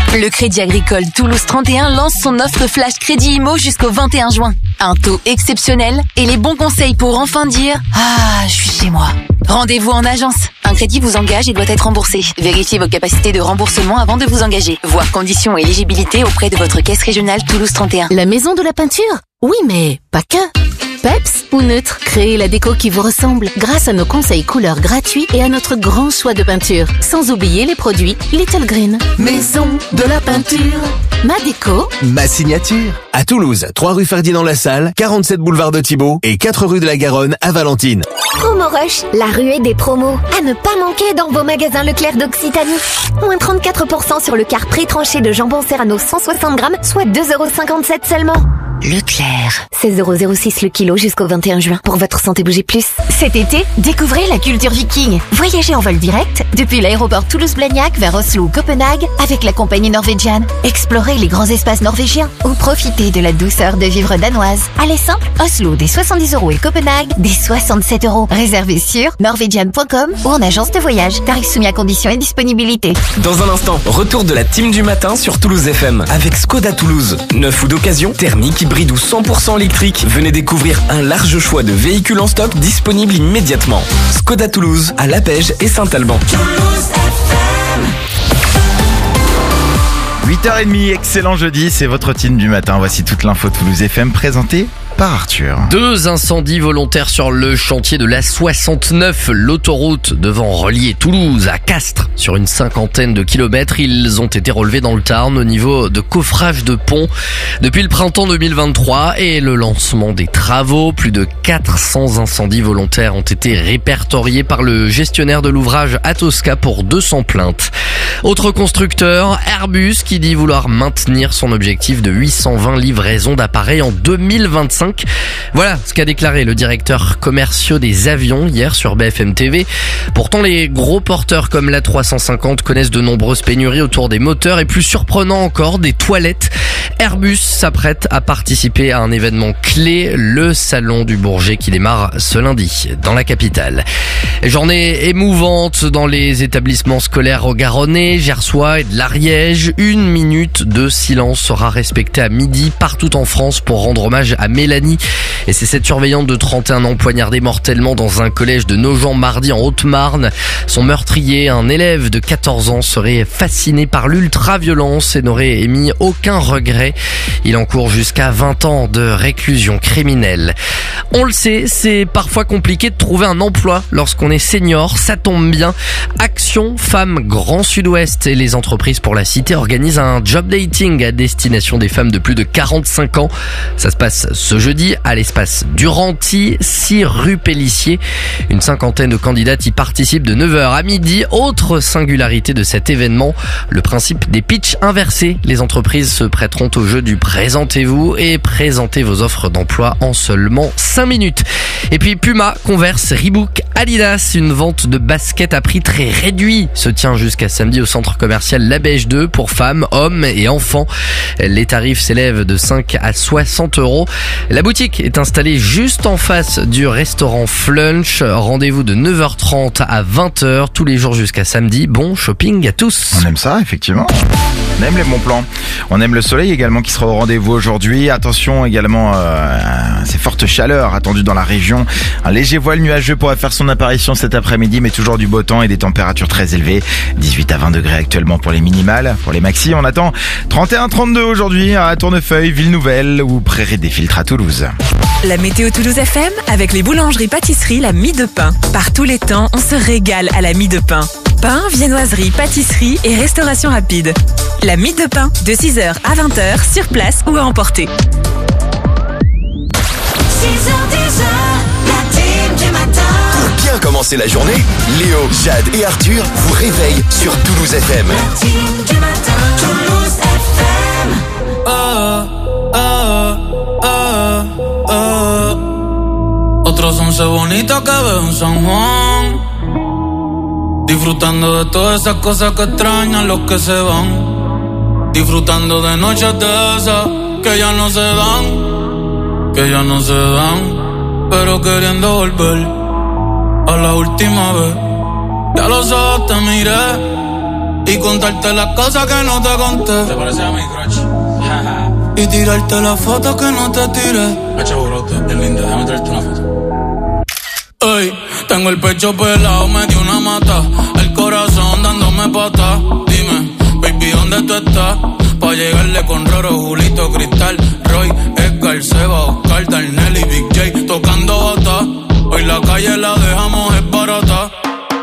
Le Crédit Agricole Toulouse 31 lance son offre Flash Crédit Imo jusqu'au 21 juin. Un taux exceptionnel et les bons conseils pour enfin dire « Ah, je suis chez moi ». Rendez-vous en agence. Un crédit vous engage et doit être remboursé. Vérifiez vos capacités de remboursement avant de vous engager. Voir conditions et éligibilité auprès de votre caisse régionale Toulouse 31. La maison de la peinture? Oui, mais pas que. Peps ou neutre, créez la déco qui vous ressemble grâce à nos conseils couleurs gratuits et à notre grand choix de peinture. Sans oublier les produits Little Green. Maison de la peinture. Ma déco. Ma signature. À Toulouse, 3 rue Ferdinand Lassalle, 47 boulevard de Thibault et 4 rue de la Garonne à Valentine. Promo Rush, la ruée des promos. À ne pas manquer dans vos magasins Leclerc d'Occitanie. Moins 34% sur le quart pré-tranché de jambon Serrano 160 grammes, soit 2,57€ seulement. Leclerc. 16,06€ le kilo jusqu'au 21 juin. Pour votre santé, bougez plus. Cet été, découvrez la culture viking. Voyagez en vol direct depuis l'aéroport Toulouse-Blagnac vers Oslo ou Copenhague avec la compagnie Norwegian. Explorez les grands espaces norvégiens ou profitez de la douceur de vivre danoise. Allez simple, Oslo des 70€ et Copenhague des 67€. Réservez sur norwegian.com ou en agence de voyage. Tarifs soumis à conditions et disponibilité. Dans un instant, retour de la team du matin sur Toulouse FM avec Skoda Toulouse. Neuf ou d'occasion, thermique, hybride ou 100% électrique. Venez découvrir un large choix de véhicules en stock disponibles immédiatement. Skoda Toulouse, à Lapège et Saint-Alban. 8h30, excellent jeudi, c'est votre team du matin. Voici toute l'info Toulouse FM présentée par Arthur. 2 incendies volontaires sur le chantier de l'A69, l'autoroute devant relier Toulouse à Castres. Sur une 50aine de kilomètres, ils ont été relevés dans le Tarn au niveau de coffrage de pont. Depuis le printemps 2023 et le lancement des travaux, plus de 400 incendies volontaires ont été répertoriés par le gestionnaire de l'ouvrage Atosca pour 200 plaintes. Autre constructeur, Airbus, qui dit vouloir maintenir son objectif de 820 livraisons d'appareils en 2025. Voilà ce qu'a déclaré le directeur commercial des avions hier sur BFM TV. Pourtant, les gros porteurs comme l'A350 connaissent de nombreuses pénuries autour des moteurs et plus surprenant encore, des toilettes. Airbus s'apprête à participer à un événement clé, le salon du Bourget qui démarre ce lundi dans la capitale. Journée émouvante dans les établissements scolaires au Garonnais, Gersois et de l'Ariège. 1 minute de silence sera respectée à midi partout en France pour rendre hommage à Mélanie. Et c'est cette surveillante de 31 ans poignardée mortellement dans un collège de Nogent mardi en Haute-Marne. Son meurtrier, un élève de 14 ans, serait fasciné par l'ultra-violence et n'aurait émis aucun regret. Il encourt jusqu'à 20 ans de réclusion criminelle. On le sait, c'est parfois compliqué de trouver un emploi lorsqu'on est senior. Ça tombe bien. Action Femmes Grand Sud-Ouest et les entreprises pour la cité organisent un job dating à destination des femmes de plus de 45 ans. Ça se passe ce jeudi à l'espace Duranty, 6 rue Pélissier. Une 50aine de candidates y participent de 9h à midi. Autre singularité de cet événement, le principe des pitchs inversés. Les entreprises se prêteront au jeu du présentez-vous et présentez vos offres d'emploi en seulement 5 minutes. Et puis Puma, Converse, Reebok, Adidas, une vente de baskets à prix très réduit se tient jusqu'à samedi au centre commercial La Beige 2 pour femmes, hommes et enfants. Les tarifs s'élèvent de 5 à 60€. La boutique est installée juste en face du restaurant Flunch. Rendez-vous de 9h30 à 20h tous les jours jusqu'à samedi. Bon shopping à tous. On aime ça, effectivement. On aime les bons plans. On aime le soleil également qui sera au rendez-vous aujourd'hui. Attention également à ces fortes chaleurs attendues dans la région. Un léger voile nuageux pourrait faire son apparition cet après-midi, mais toujours du beau temps et des températures très élevées. 18 à 20 degrés actuellement pour les minimales. Pour les maxis, on attend 31-32 aujourd'hui à Tournefeuille, Ville-Nouvelle ou Prairie des Filtres à Toulouse. La météo Toulouse FM avec les boulangeries-pâtisseries La Mie de Pain. Par tous les temps, on se régale à La Mie de Pain. Pain, viennoiserie, pâtisserie et restauration rapide. La Mie de Pain, de 6h à 20h, sur place ou à emporter. 6h, 10h, la team du matin. Pour bien commencer la journée, Léo, Jade et Arthur vous réveillent sur Toulouse FM. La team du matin, Toulouse FM. Otros 11 bonitas que veo en San Juan, disfrutando de todas esas cosas que extrañan los que se van, disfrutando de noches de esas que ya no se dan, pero queriendo volver a la última vez. Ya los ojos te miré y contarte las cosas que no te conté. ¿Te parece a mi crush? Y tirarte las fotos que no te tiré. Hacha burote, es linda, déjame traerte una foto. Ey, tengo el pecho pelado, me dio una mata. El corazón dándome pata. Dime, baby, ¿dónde tú estás? Pa' llegarle con Roro, Julito, Cristal, Roy, Edgar, Seba, Oscar, Darnell y Big J tocando bata. Hoy la calle la dejamos es barata.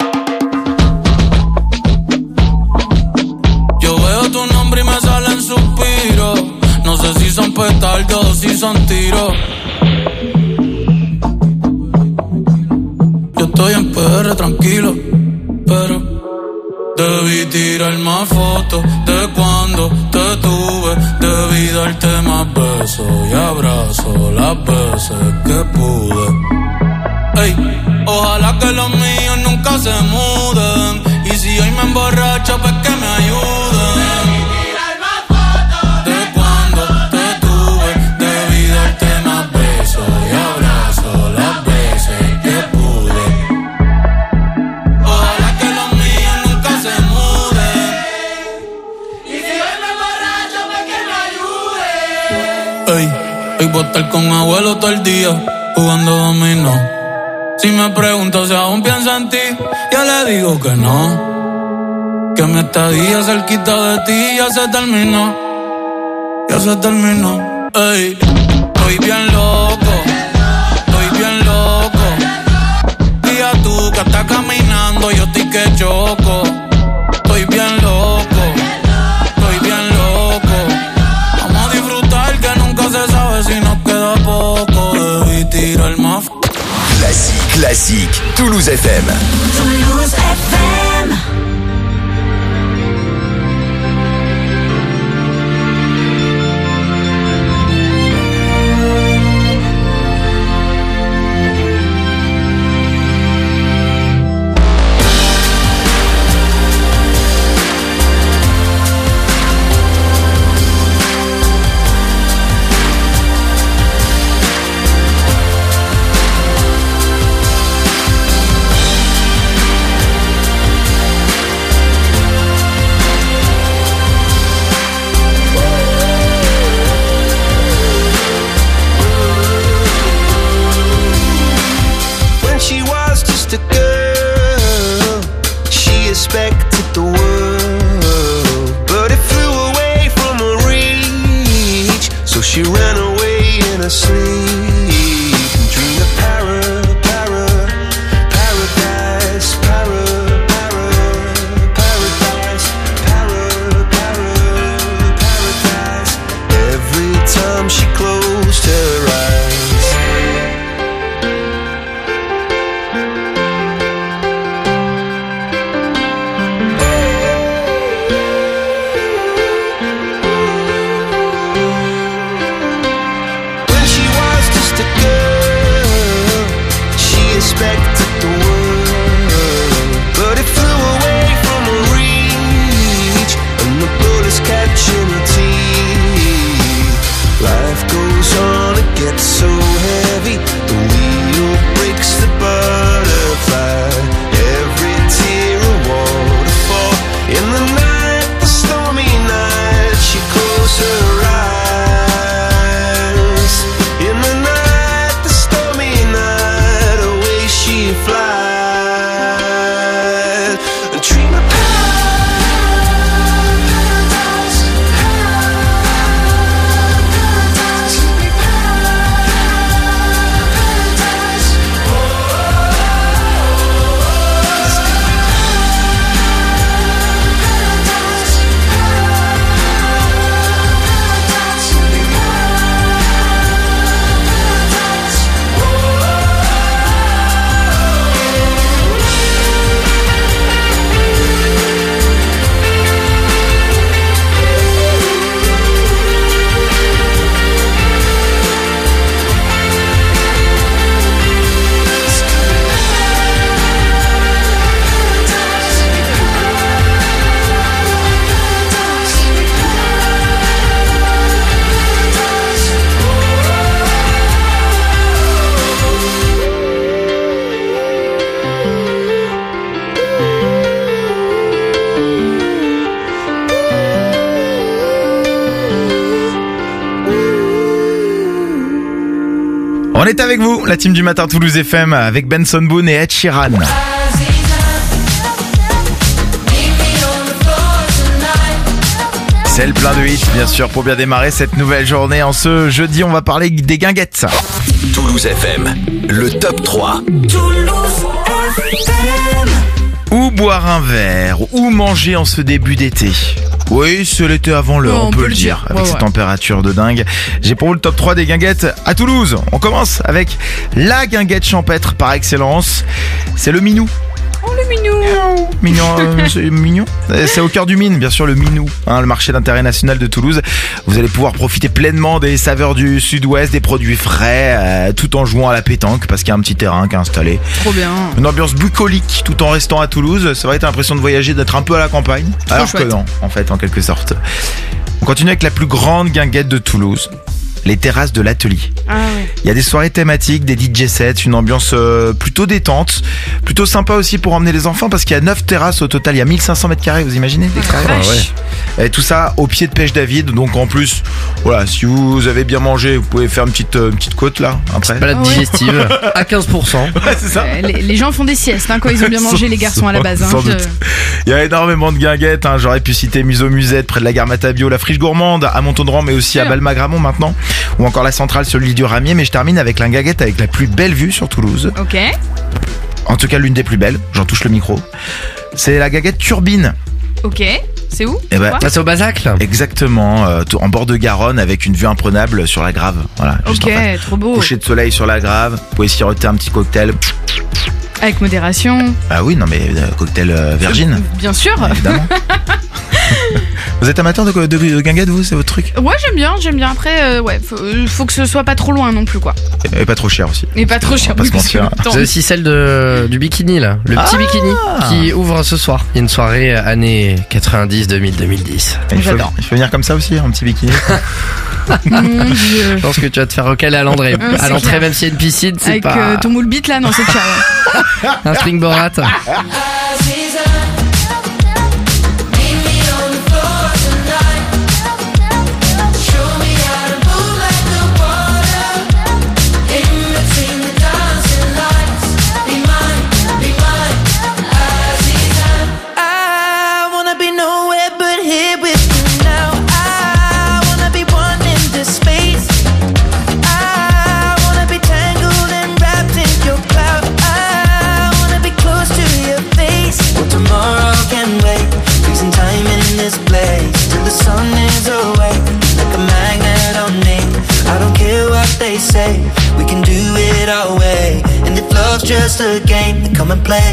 Yo veo tu nombre y me salen suspiros. No sé si son petardos o si son tiros. Yo estoy en PR tranquilo, pero debí tirar más fotos de cuando te tuve. Debí darte más besos y abrazos las veces que pude. Ey, ojalá que los míos nunca se muden. Y si hoy me emborracho, pues que me ayuden. De cuando te tuve, debí darte más besos y abrazos las veces que pude. Ojalá que los míos nunca se muden. Y si hoy me emborracho, pues que me ayuden. Ey, hoy voy a estar con abuelo todo el día jugando dominó. Si me pregunto si aún pienso en ti, yo le digo que no. Que mi estadía cerquita de ti ya se terminó. Ya se terminó. Ey, estoy bien loco. Estoy bien loco. Día tú que estás caminando, yo estoy que choco. Estoy bien loco. Estoy bien loco. Vamos a disfrutar que nunca se sabe si nos queda poco. Debí tirar más. Classique, Toulouse FM. Toulouse FM. On est avec vous, la team du matin Toulouse FM, avec Benson Boone et Ed Sheeran. C'est le plein de hits, bien sûr, pour bien démarrer cette nouvelle journée. En ce jeudi, on va parler des guinguettes. Toulouse FM, le top 3. Toulouse FM. Ou boire un verre, ou manger en ce début d'été. Oui, c'est l'été avant l'heure, on peut le dire, avec ces températures de dingue. J'ai pour vous le top 3 des guinguettes à Toulouse. On commence avec la guinguette champêtre par excellence. C'est le minou. Oh, le minou. C'est mignon. C'est au cœur du Mine, bien sûr, le Minou, le marché d'intérêt national de Toulouse. Vous allez pouvoir profiter pleinement des saveurs du sud-ouest, des produits frais, tout en jouant à la pétanque, parce qu'il y a un petit terrain qui est installé. Trop bien. Une ambiance bucolique, tout en restant à Toulouse. C'est vrai que t'as l'impression de voyager, d'être un peu à la campagne. Alors que non, en fait, en quelque sorte. On continue avec la plus grande guinguette de Toulouse. Les terrasses de l'atelier. Ah ouais. Il y a des soirées thématiques, des DJ sets, une ambiance plutôt détente, plutôt sympa aussi pour emmener les enfants parce qu'il y a 9 terrasses au total, il y a 1500 mètres carrés, vous imaginez d'extérieur. Et tout ça au pied de Pêche David, donc en plus, voilà, si vous avez bien mangé, vous pouvez faire une petite côte là, après. Balade digestive à 15%. Ouais, c'est ça. Les gens font des siestes quand ils ont bien mangé, les garçons à la base. Sans doute. Il y a énormément de guinguettes, j'aurais pu citer Museau-Musette près de la gare Matabio, la Friche Gourmande à Montaudoran, mais aussi à Balmagramont maintenant, ou encore la centrale sur l'île du Ramier. Mais je termine avec la guinguette avec la plus belle vue sur Toulouse. Ok. En tout cas l'une des plus belles, j'en touche le micro. C'est la guinguette Turbine. Ok. C'est où? C'est au Bazacle. Exactement, en bord de Garonne avec une vue imprenable sur la Grave. Voilà. Ok, trop beau. Coucher de soleil sur la Grave, vous pouvez siroter un petit cocktail. Avec modération. Ah oui, non mais cocktail Virgin. Bien sûr. Évidemment. Vous êtes amateur de guinguette, vous? C'est votre truc? Ouais, j'aime bien. Après, faut que ce soit pas trop loin non plus, quoi. Et pas trop cher aussi. Et pas trop cher. On va pas se mentir. C'est aussi celle du bikini là, le petit bikini qui ouvre ce soir. Il y a une soirée années 90, 2000, 2010. J'adore. Il faut venir comme ça aussi, un petit bikini. Je pense que tu vas te faire recaler à l'entrée. À l'entrée, même s'il y a une piscine, c'est avec pas. Avec ton moule bite là, non, c'est ciao. Un string borat. We can do it our way, and if love's just a game, then come and play.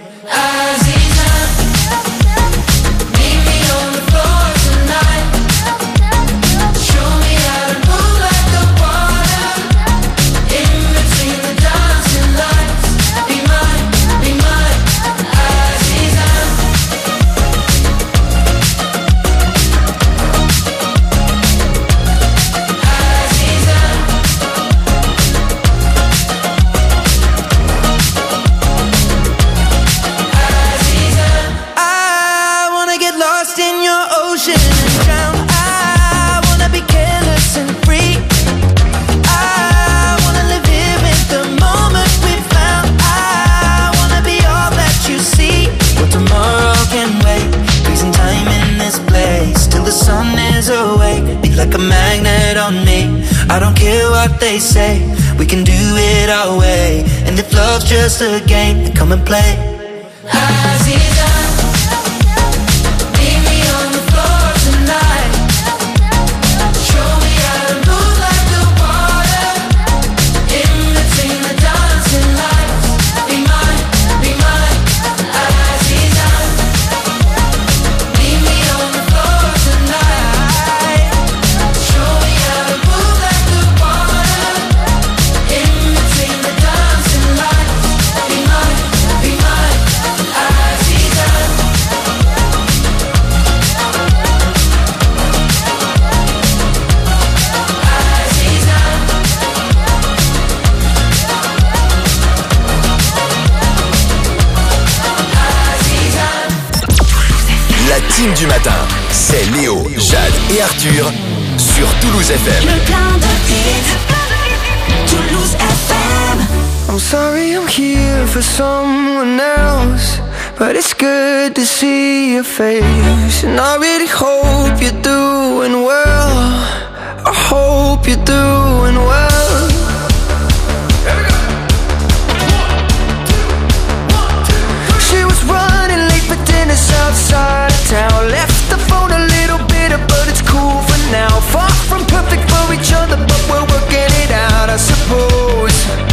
I don't care what they say, we can do it our way, and if love's just a game, then come and play. Team du matin, c'est Léo, Jade et Arthur sur Toulouse FM. Le plein de hits. Toulouse FM. I'm sorry I'm here for someone else, but it's good to see your face. And I really hope you're doing well. I hope you're doing well. She was running late for dinner outside of town. Left the phone a little bitter, but it's cool for now. Far from perfect for each other, but we're working it out, I suppose.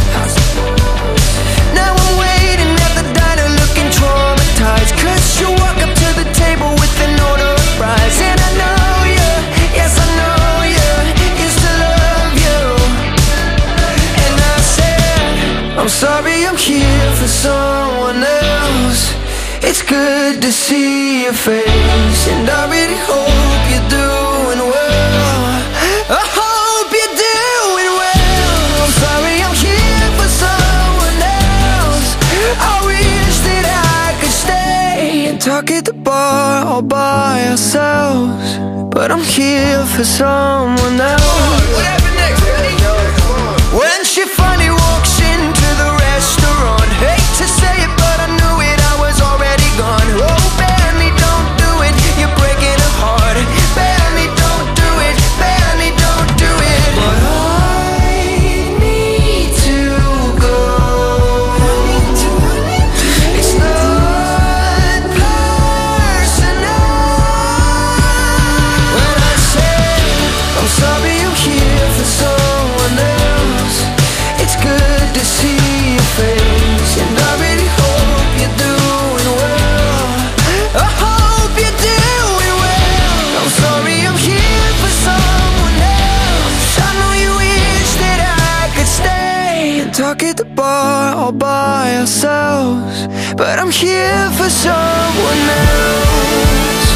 Now I'm waiting at the diner looking traumatized, 'cause you walk up to the table with an order of fries. And I know you, yes I know you, used to love you. And I said, I'm sorry I'm here for someone else. It's good to see your face, and I really hope you're doing well. I hope you're doing well. I'm sorry I'm here for someone else. I wish that I could stay and talk at the bar all by ourselves, but I'm here for someone else. When she finally walks into the restaurant, hate to say it but I knew it, I was already gone. Oh, Benny, don't do it, you're breaking her heart. Benny, don't do it, Benny, don't do it. But I need to go. It's not personal. When I say I'm sorry I'm here for someone else, it's good to see your face, and I really hope you're doing well. I hope you're doing well. I'm sorry I'm here for someone else. I know you wish that I could stay and talk at the bar all by ourselves, but I'm here for someone else.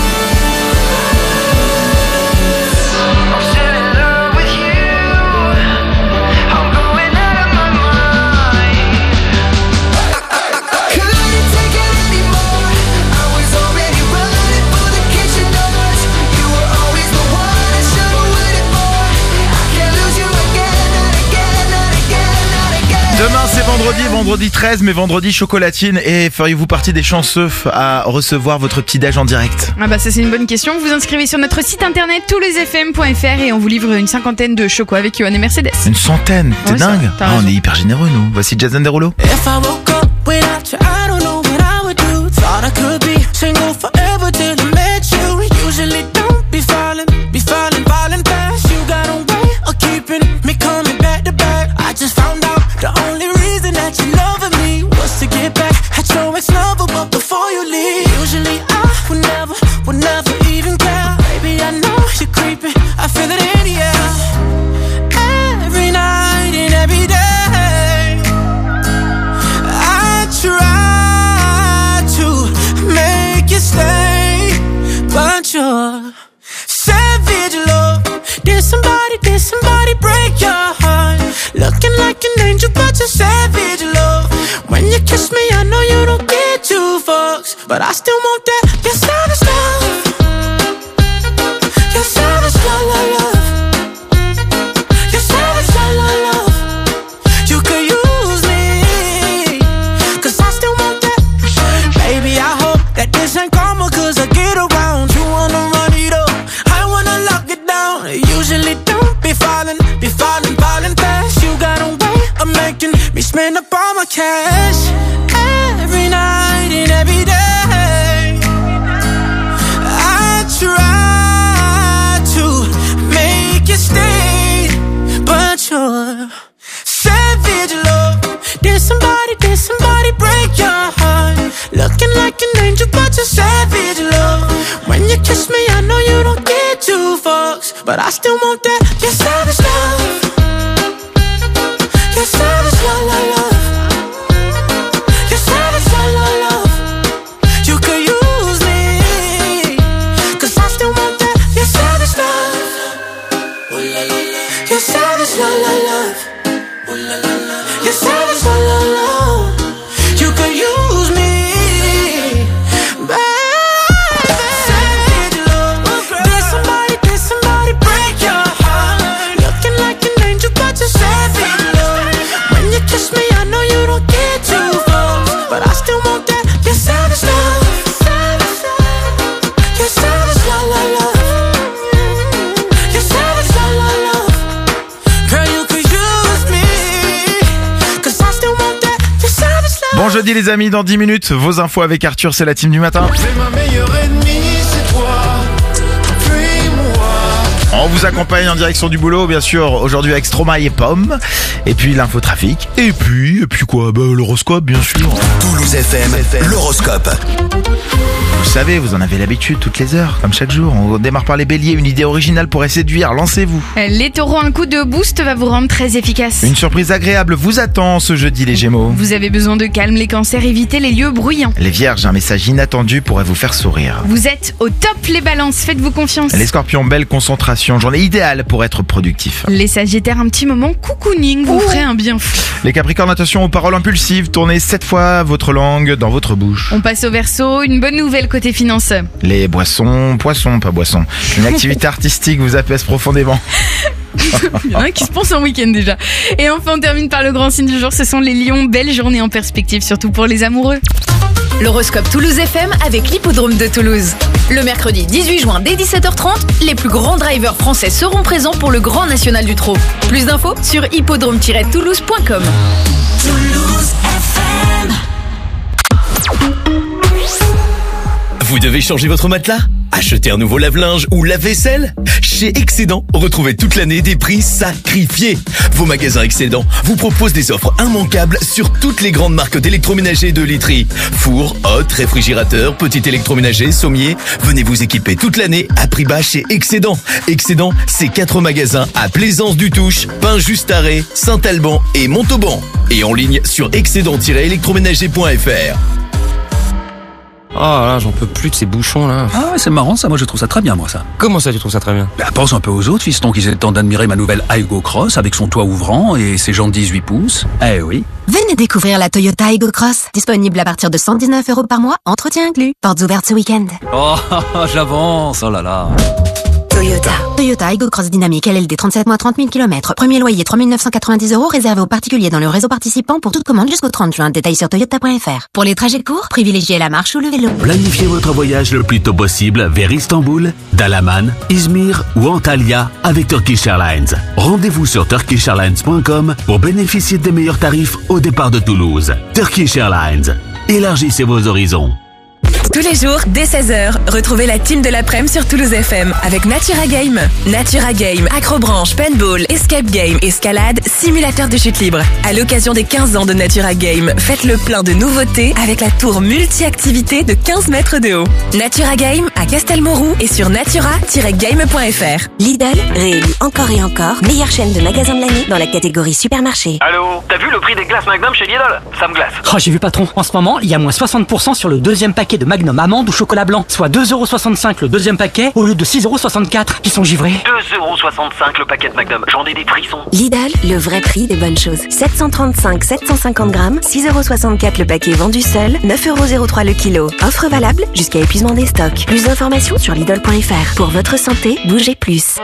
I'm still in love with you. I'm going out of my mind. I couldn't take it anymore. I was already running for the kitchen doors. You were always the one I should've waited for. I can't lose you again, not again, not again, not again. Demain c'est vendredi 13, mais vendredi chocolatine. Et feriez-vous partie des chanceux à recevoir votre petit déj en direct? Ah bah ça c'est une bonne question. Vous vous inscrivez sur notre site internet toulousefm.fr et on vous livre une cinquantaine de chocos avec Yoann et Mercedes. Une centaine, t'es Ouais, dingue. t'as Ah, on raison. est hyper généreux nous. Voici Jason Derulo. If I woke up without you, I don't know what I would do. Thought I could be single forever till I met you. Usually don't be falling fast. You got a way of keeping me coming back to back. I just found out the only reason that you loving me was to get back at your ex-lover, but before you leave, usually I would never even care. Baby, I know you're creeping, I feel it in the air. Every night and every day, I try to make you stay, but you're savage love. Did somebody break your heart? Looking like an angel, but you're savage love. When you kiss me, I know you don't get two fucks, but I still want that. You're savage love. You're savage love, love, love. You're savage love, love, love. You could use me, 'cause I still want that. Baby, I hope that this ain't karma, 'cause I get around. You wanna run it up, I wanna lock it down. Usually don't be falling fast. You got a way of making me spend up all my cash. Every night and every day, I try to make you stay, but you're savage love. Did somebody break your heart? Looking like an angel, but you're savage love. When you kiss me, I know you don't get two fucks, but I still want that. You're savage love. You're savage love, love, love. You're savage love, love, love. You could use me, 'cause I still want that. You're savage love. You're savage love, love, love. You're savage love, love, love. You could use me, baby. Savage love. Did somebody break your heart? Looking jeudi les amis, dans 10 minutes, vos infos avec Arthur, c'est la team du matin. C'est ma meilleure ennemie, c'est toi. Fuis-moi. On vous accompagne en direction du boulot, bien sûr, aujourd'hui avec Stromae et Pomme. Et puis l'infotrafic. Et puis quoi? L'horoscope, bien sûr. Toulouse FM, l'horoscope. Vous savez, vous en avez l'habitude toutes les heures, comme chaque jour. On démarre par les béliers, une idée originale pourrait séduire, lancez-vous. Les taureaux, un coup de boost va vous rendre très efficace. Une surprise agréable vous attend ce jeudi les gémeaux. Vous avez besoin de calme, les cancers, évitez les lieux bruyants. Les vierges, un message inattendu pourrait vous faire sourire. Vous êtes au top les balances, faites-vous confiance. Les scorpions, belle concentration, journée idéale pour être productif. Les sagittaires, un petit moment cocooning vous ferait un bien fou. Les capricornes, attention aux paroles impulsives, tournez 7 fois votre langue dans votre bouche. On passe au verseau, une bonne nouvelle côté finance. Les poissons, pas boissons. Une activité artistique vous apaise profondément. Il y en a qui se pensent en week-end déjà. Et enfin on termine par le grand signe du jour, ce sont les lions. Belle journée en perspective, surtout pour les amoureux. L'horoscope Toulouse FM avec l'hippodrome de Toulouse. Le mercredi 18 juin dès 17h30, les plus grands drivers français seront présents pour le Grand National du Trot. Plus d'infos sur hippodrome-toulouse.com. Toulouse FM. Vous devez changer votre matelas? Acheter un nouveau lave-linge ou lave-vaisselle? Chez Excédent, retrouvez toute l'année des prix sacrifiés. Vos magasins Excédent vous proposent des offres immanquables sur toutes les grandes marques d'électroménager de literie. Four, hotte, réfrigérateur, petit électroménager, sommier. Venez vous équiper toute l'année à prix bas chez Excédent. Excédent, c'est 4 magasins à Plaisance-du-Touche, Pin-Juste-Arrêt, Saint-Alban et Montauban. Et en ligne sur excédent-électroménager.fr. Oh là, j'en peux plus de ces bouchons là. Ah ouais, c'est marrant ça, moi je trouve ça très bien moi ça. Comment ça tu trouves ça très bien? Bah pense un peu aux autres fistons qui aient le temps d'admirer ma nouvelle Aygo Cross avec son toit ouvrant et ses jantes 18 pouces. Eh oui. Venez découvrir la Toyota Aygo Cross. Disponible à partir de 119 € par mois, entretien inclus. Portes ouvertes ce week-end. Oh, j'avance, oh là là. Toyota Aygo Cross Dynamique LLD 37 mois 30 000 km. Premier loyer 3 990 € réservé aux particuliers dans le réseau participant pour toute commande jusqu'au 30 juin. Détails sur toyota.fr. Pour les trajets courts, privilégiez la marche ou le vélo. Planifiez votre voyage le plus tôt possible vers Istanbul, Dalaman, Izmir ou Antalya avec Turkish Airlines. Rendez-vous sur turkishairlines.com pour bénéficier des meilleurs tarifs au départ de Toulouse. Turkish Airlines. Élargissez vos horizons. Tous les jours, dès 16h, retrouvez la team de l'après-midi sur Toulouse FM avec Natura Game. Natura Game, acrobranche, paintball, escape game, escalade, simulateur de chute libre. À l'occasion des 15 ans de Natura Game, faites le plein de nouveautés avec la tour multi-activité de 15 mètres de haut. Natura Game à Castelmourou et sur natura-game.fr. Lidl, réélu encore et encore, meilleure chaîne de magasins de l'année dans la catégorie supermarché. Allô, t'as vu le prix des glaces Magnum chez Lidl? Ça me glace. Oh, j'ai vu patron, en ce moment, il y a moins 60% sur le deuxième paquet de Magnum amande ou chocolat blanc, soit 2,65 € le deuxième paquet au lieu de 6,64 €. Ils sont givrés. 2,65 € le paquet de Magnum, j'en ai des frissons. Lidl, le vrai prix des bonnes choses. 735-750 grammes, 6,64 € le paquet vendu seul, 9,03 € le kilo. Offre valable jusqu'à épuisement des stocks. Plus d'informations sur Lidl.fr. Pour votre santé, bougez plus.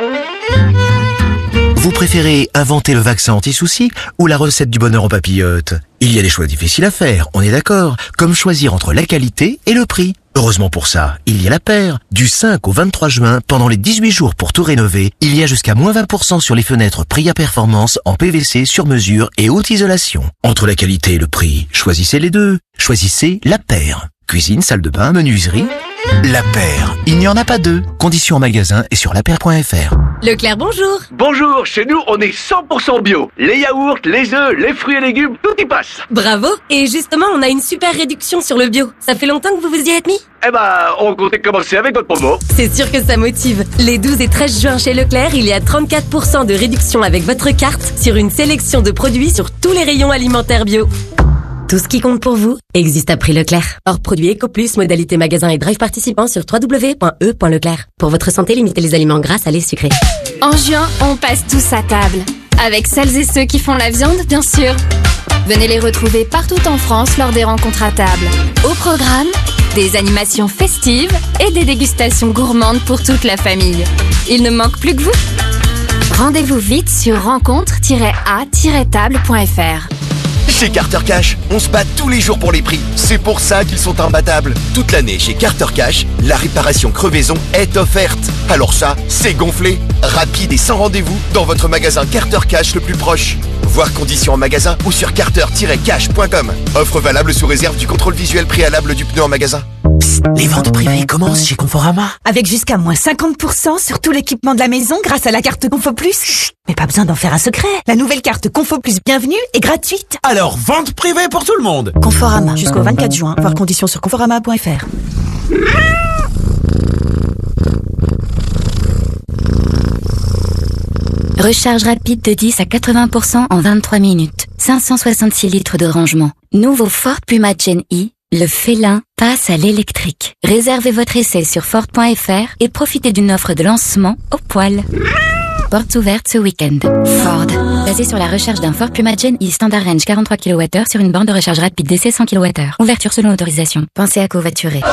Vous préférez inventer le vaccin anti-soucis ou la recette du bonheur en papillote? Il y a des choix difficiles à faire, on est d'accord, comme choisir entre la qualité et le prix. Heureusement pour ça, il y a La Paire. Du 5 au 23 juin, pendant les 18 jours pour tout rénover, il y a jusqu'à moins 20% sur les fenêtres Priya Performance en PVC sur mesure et haute isolation. Entre la qualité et le prix, choisissez les deux. Choisissez La Paire. Cuisine, salle de bain, menuiserie. La Paire. Il n'y en a pas deux. Conditions en magasin et sur lapaire.fr. Leclerc, bonjour. Bonjour, chez nous on est 100% bio. Les yaourts, les œufs, les fruits et légumes, tout y passe. Bravo. Et justement, on a une super réduction sur le bio. Ça fait longtemps que vous vous y êtes mis? Eh ben, on comptait commencer avec votre promo. C'est sûr que ça motive. Les 12 et 13 juin chez Leclerc, il y a 34% de réduction avec votre carte sur une sélection de produits sur tous les rayons alimentaires bio. Tout ce qui compte pour vous existe à prix Leclerc. Hors produit EcoPlus, modalité magasin et drive participant sur www.e.leclerc. Pour votre santé, limitez les aliments gras, salés, sucrés. En juin, on passe tous à table. Avec celles et ceux qui font la viande, bien sûr. Venez les retrouver partout en France lors des rencontres à table. Au programme, des animations festives et des dégustations gourmandes pour toute la famille. Il ne manque plus que vous. Rendez-vous vite sur rencontre-a-table.fr. Chez Carter Cash, on se bat tous les jours pour les prix. C'est pour ça qu'ils sont imbattables. Toute l'année, chez Carter Cash, la réparation crevaison est offerte. Alors ça, c'est gonflé. Rapide et sans rendez-vous dans votre magasin Carter Cash le plus proche. Voir conditions en magasin ou sur carter-cash.com. Offre valable sous réserve du contrôle visuel préalable du pneu en magasin. Psst, les ventes privées commencent chez Conforama. Avec jusqu'à moins 50% sur tout l'équipement de la maison grâce à la carte Confo Plus. Chut, mais pas besoin d'en faire un secret. La nouvelle carte Confo Plus Bienvenue est gratuite. Alors, vente privée pour tout le monde. Conforama, jusqu'au 24 juin. Voir conditions sur conforama.fr. Recharge rapide de 10 à 80% en 23 minutes. 566 litres de rangement. Nouveau Ford Puma Gen E, le félin passe à l'électrique. Réservez votre essai sur Ford.fr et profitez d'une offre de lancement au poil. Portes ouvertes ce week-end. Ford. Basé sur la recherche d'un Ford Puma Gen E Standard Range 43 kWh sur une borne de recharge rapide d'essai 100 kWh. Ouverture selon autorisation. Pensez à covoiturer.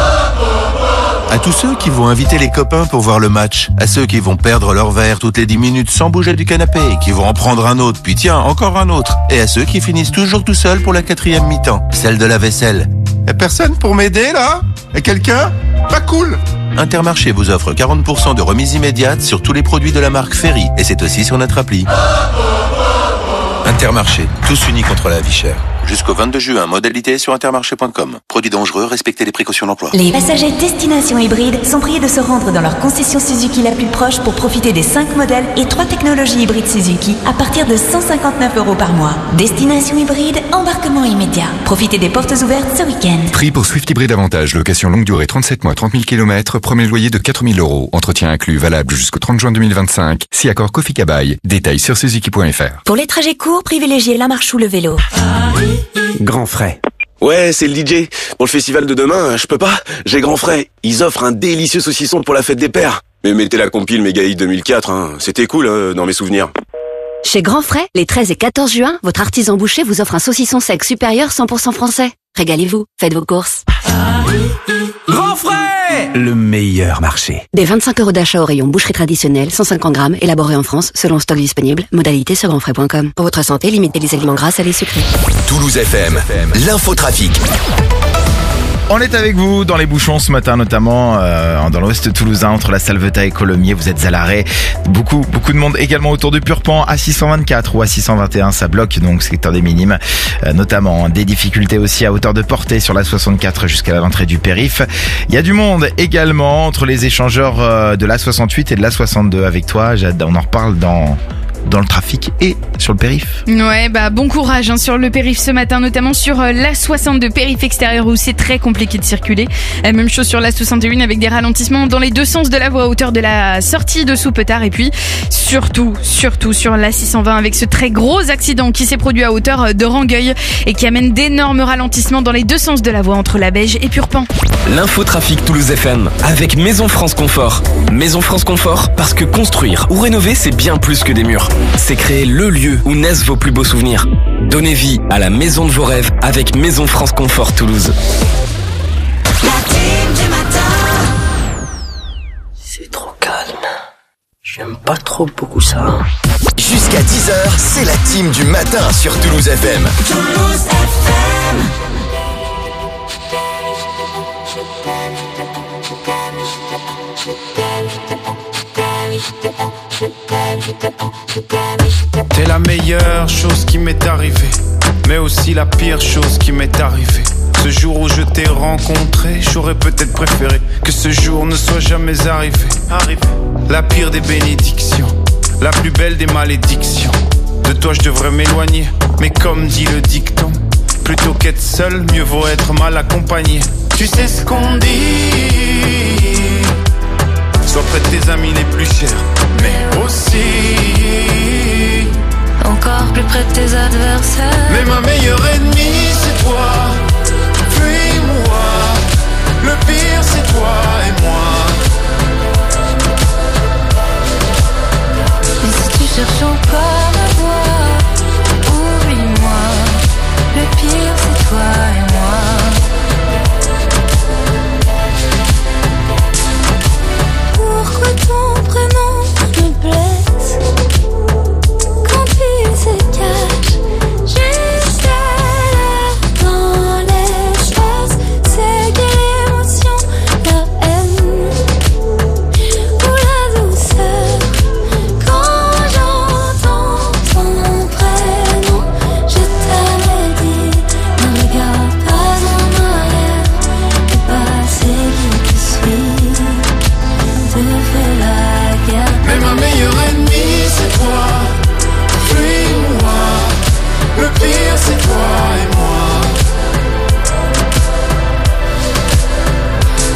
À tous ceux qui vont inviter les copains pour voir le match, à ceux qui vont perdre leur verre toutes les 10 minutes sans bouger du canapé, qui vont en prendre un autre, puis tiens, encore un autre, et à ceux qui finissent toujours tout seuls pour la 4e mi-temps, celle de la vaisselle. Y'a personne pour m'aider là? Y'a quelqu'un? Pas cool! Intermarché vous offre 40% de remise immédiate sur tous les produits de la marque Ferry, et c'est aussi sur notre appli. Intermarché, tous unis contre la vie chère. Jusqu'au 22 juin, modalité sur intermarché.com. Produits dangereux, respectez les précautions d'emploi. Les passagers Destination Hybride sont priés de se rendre dans leur concession Suzuki la plus proche pour profiter des 5 modèles et 3 technologies hybrides Suzuki à partir de 159 € par mois. Destination Hybride, embarquement immédiat. Profitez des portes ouvertes ce week-end. Prix pour Swift Hybride Avantage, location longue durée 37 mois, 30 000 km, premier loyer de 4 000 €. Entretien inclus, valable jusqu'au 30 juin 2025. Si accord Kofi Kabaï. Détails sur suzuki.fr. Pour les trajets courts, privilégiez la marche ou le vélo. Grand Frais. Ouais, c'est le DJ. Pour le festival de demain, je peux pas. J'ai Grand Frais. Ils offrent un délicieux saucisson pour la fête des pères. Mais mettez la compile Méga Hit 2004, hein. C'était cool dans mes souvenirs. Chez Grand Frais, les 13 et 14 juin, votre artisan boucher vous offre un saucisson sec supérieur 100% français. Régalez-vous, faites vos courses. Grand Frais, le meilleur marché. Des 25 € d'achat au rayon boucherie traditionnelle, 150 grammes, élaboré en France, selon stock disponible. Modalité sur grandfrais.com. Pour votre santé, limitez les aliments gras, salés, sucrés. Toulouse FM, l'infotrafic. On est avec vous dans les bouchons ce matin, notamment dans l'ouest toulousain, entre la Salvetat et Colomiers. Vous êtes à l'arrêt. Beaucoup de monde également autour du Purpan, à 624 ou à 621. Ça bloque, donc secteur des Minimes. Notamment des difficultés aussi à hauteur de Portée sur la 64 jusqu'à l'entrée du périph'. Il y a du monde également entre les échangeurs de la 68 et de la 62. Avec toi, Jade, on en reparle dans le trafic et sur le périph'. Ouais, bon courage sur le périph' ce matin, notamment sur la 62 périph' extérieur où c'est très compliqué de circuler. Même chose sur la 61 avec des ralentissements dans les deux sens de la voie à hauteur de la sortie de Soupetard, et puis surtout sur la 620 avec ce très gros accident qui s'est produit à hauteur de Rangueil et qui amène d'énormes ralentissements dans les deux sens de la voie entre la Beige et Purpan. L'infotrafic Toulouse FM avec Maison France Confort. Maison France Confort, parce que construire ou rénover, c'est bien plus que des murs. C'est créer le lieu où naissent vos plus beaux souvenirs. Donnez vie à la maison de vos rêves avec Maison France Confort Toulouse. C'est trop calme. J'aime pas trop beaucoup ça. Jusqu'à 10h, c'est la team du matin sur Toulouse FM. Toulouse FM. T'es la meilleure chose qui m'est arrivée, mais aussi la pire chose qui m'est arrivée. Ce jour où je t'ai rencontré, j'aurais peut-être préféré que ce jour ne soit jamais arrivé. La pire des bénédictions, la plus belle des malédictions. De toi je devrais m'éloigner, mais comme dit le dicton, plutôt qu'être seul, mieux vaut être mal accompagné. Tu sais ce qu'on dit, sois près de tes amis les plus chers, mais aussi encore plus près de tes adversaires. Mais ma meilleure ennemie c'est toi, puis moi, le pire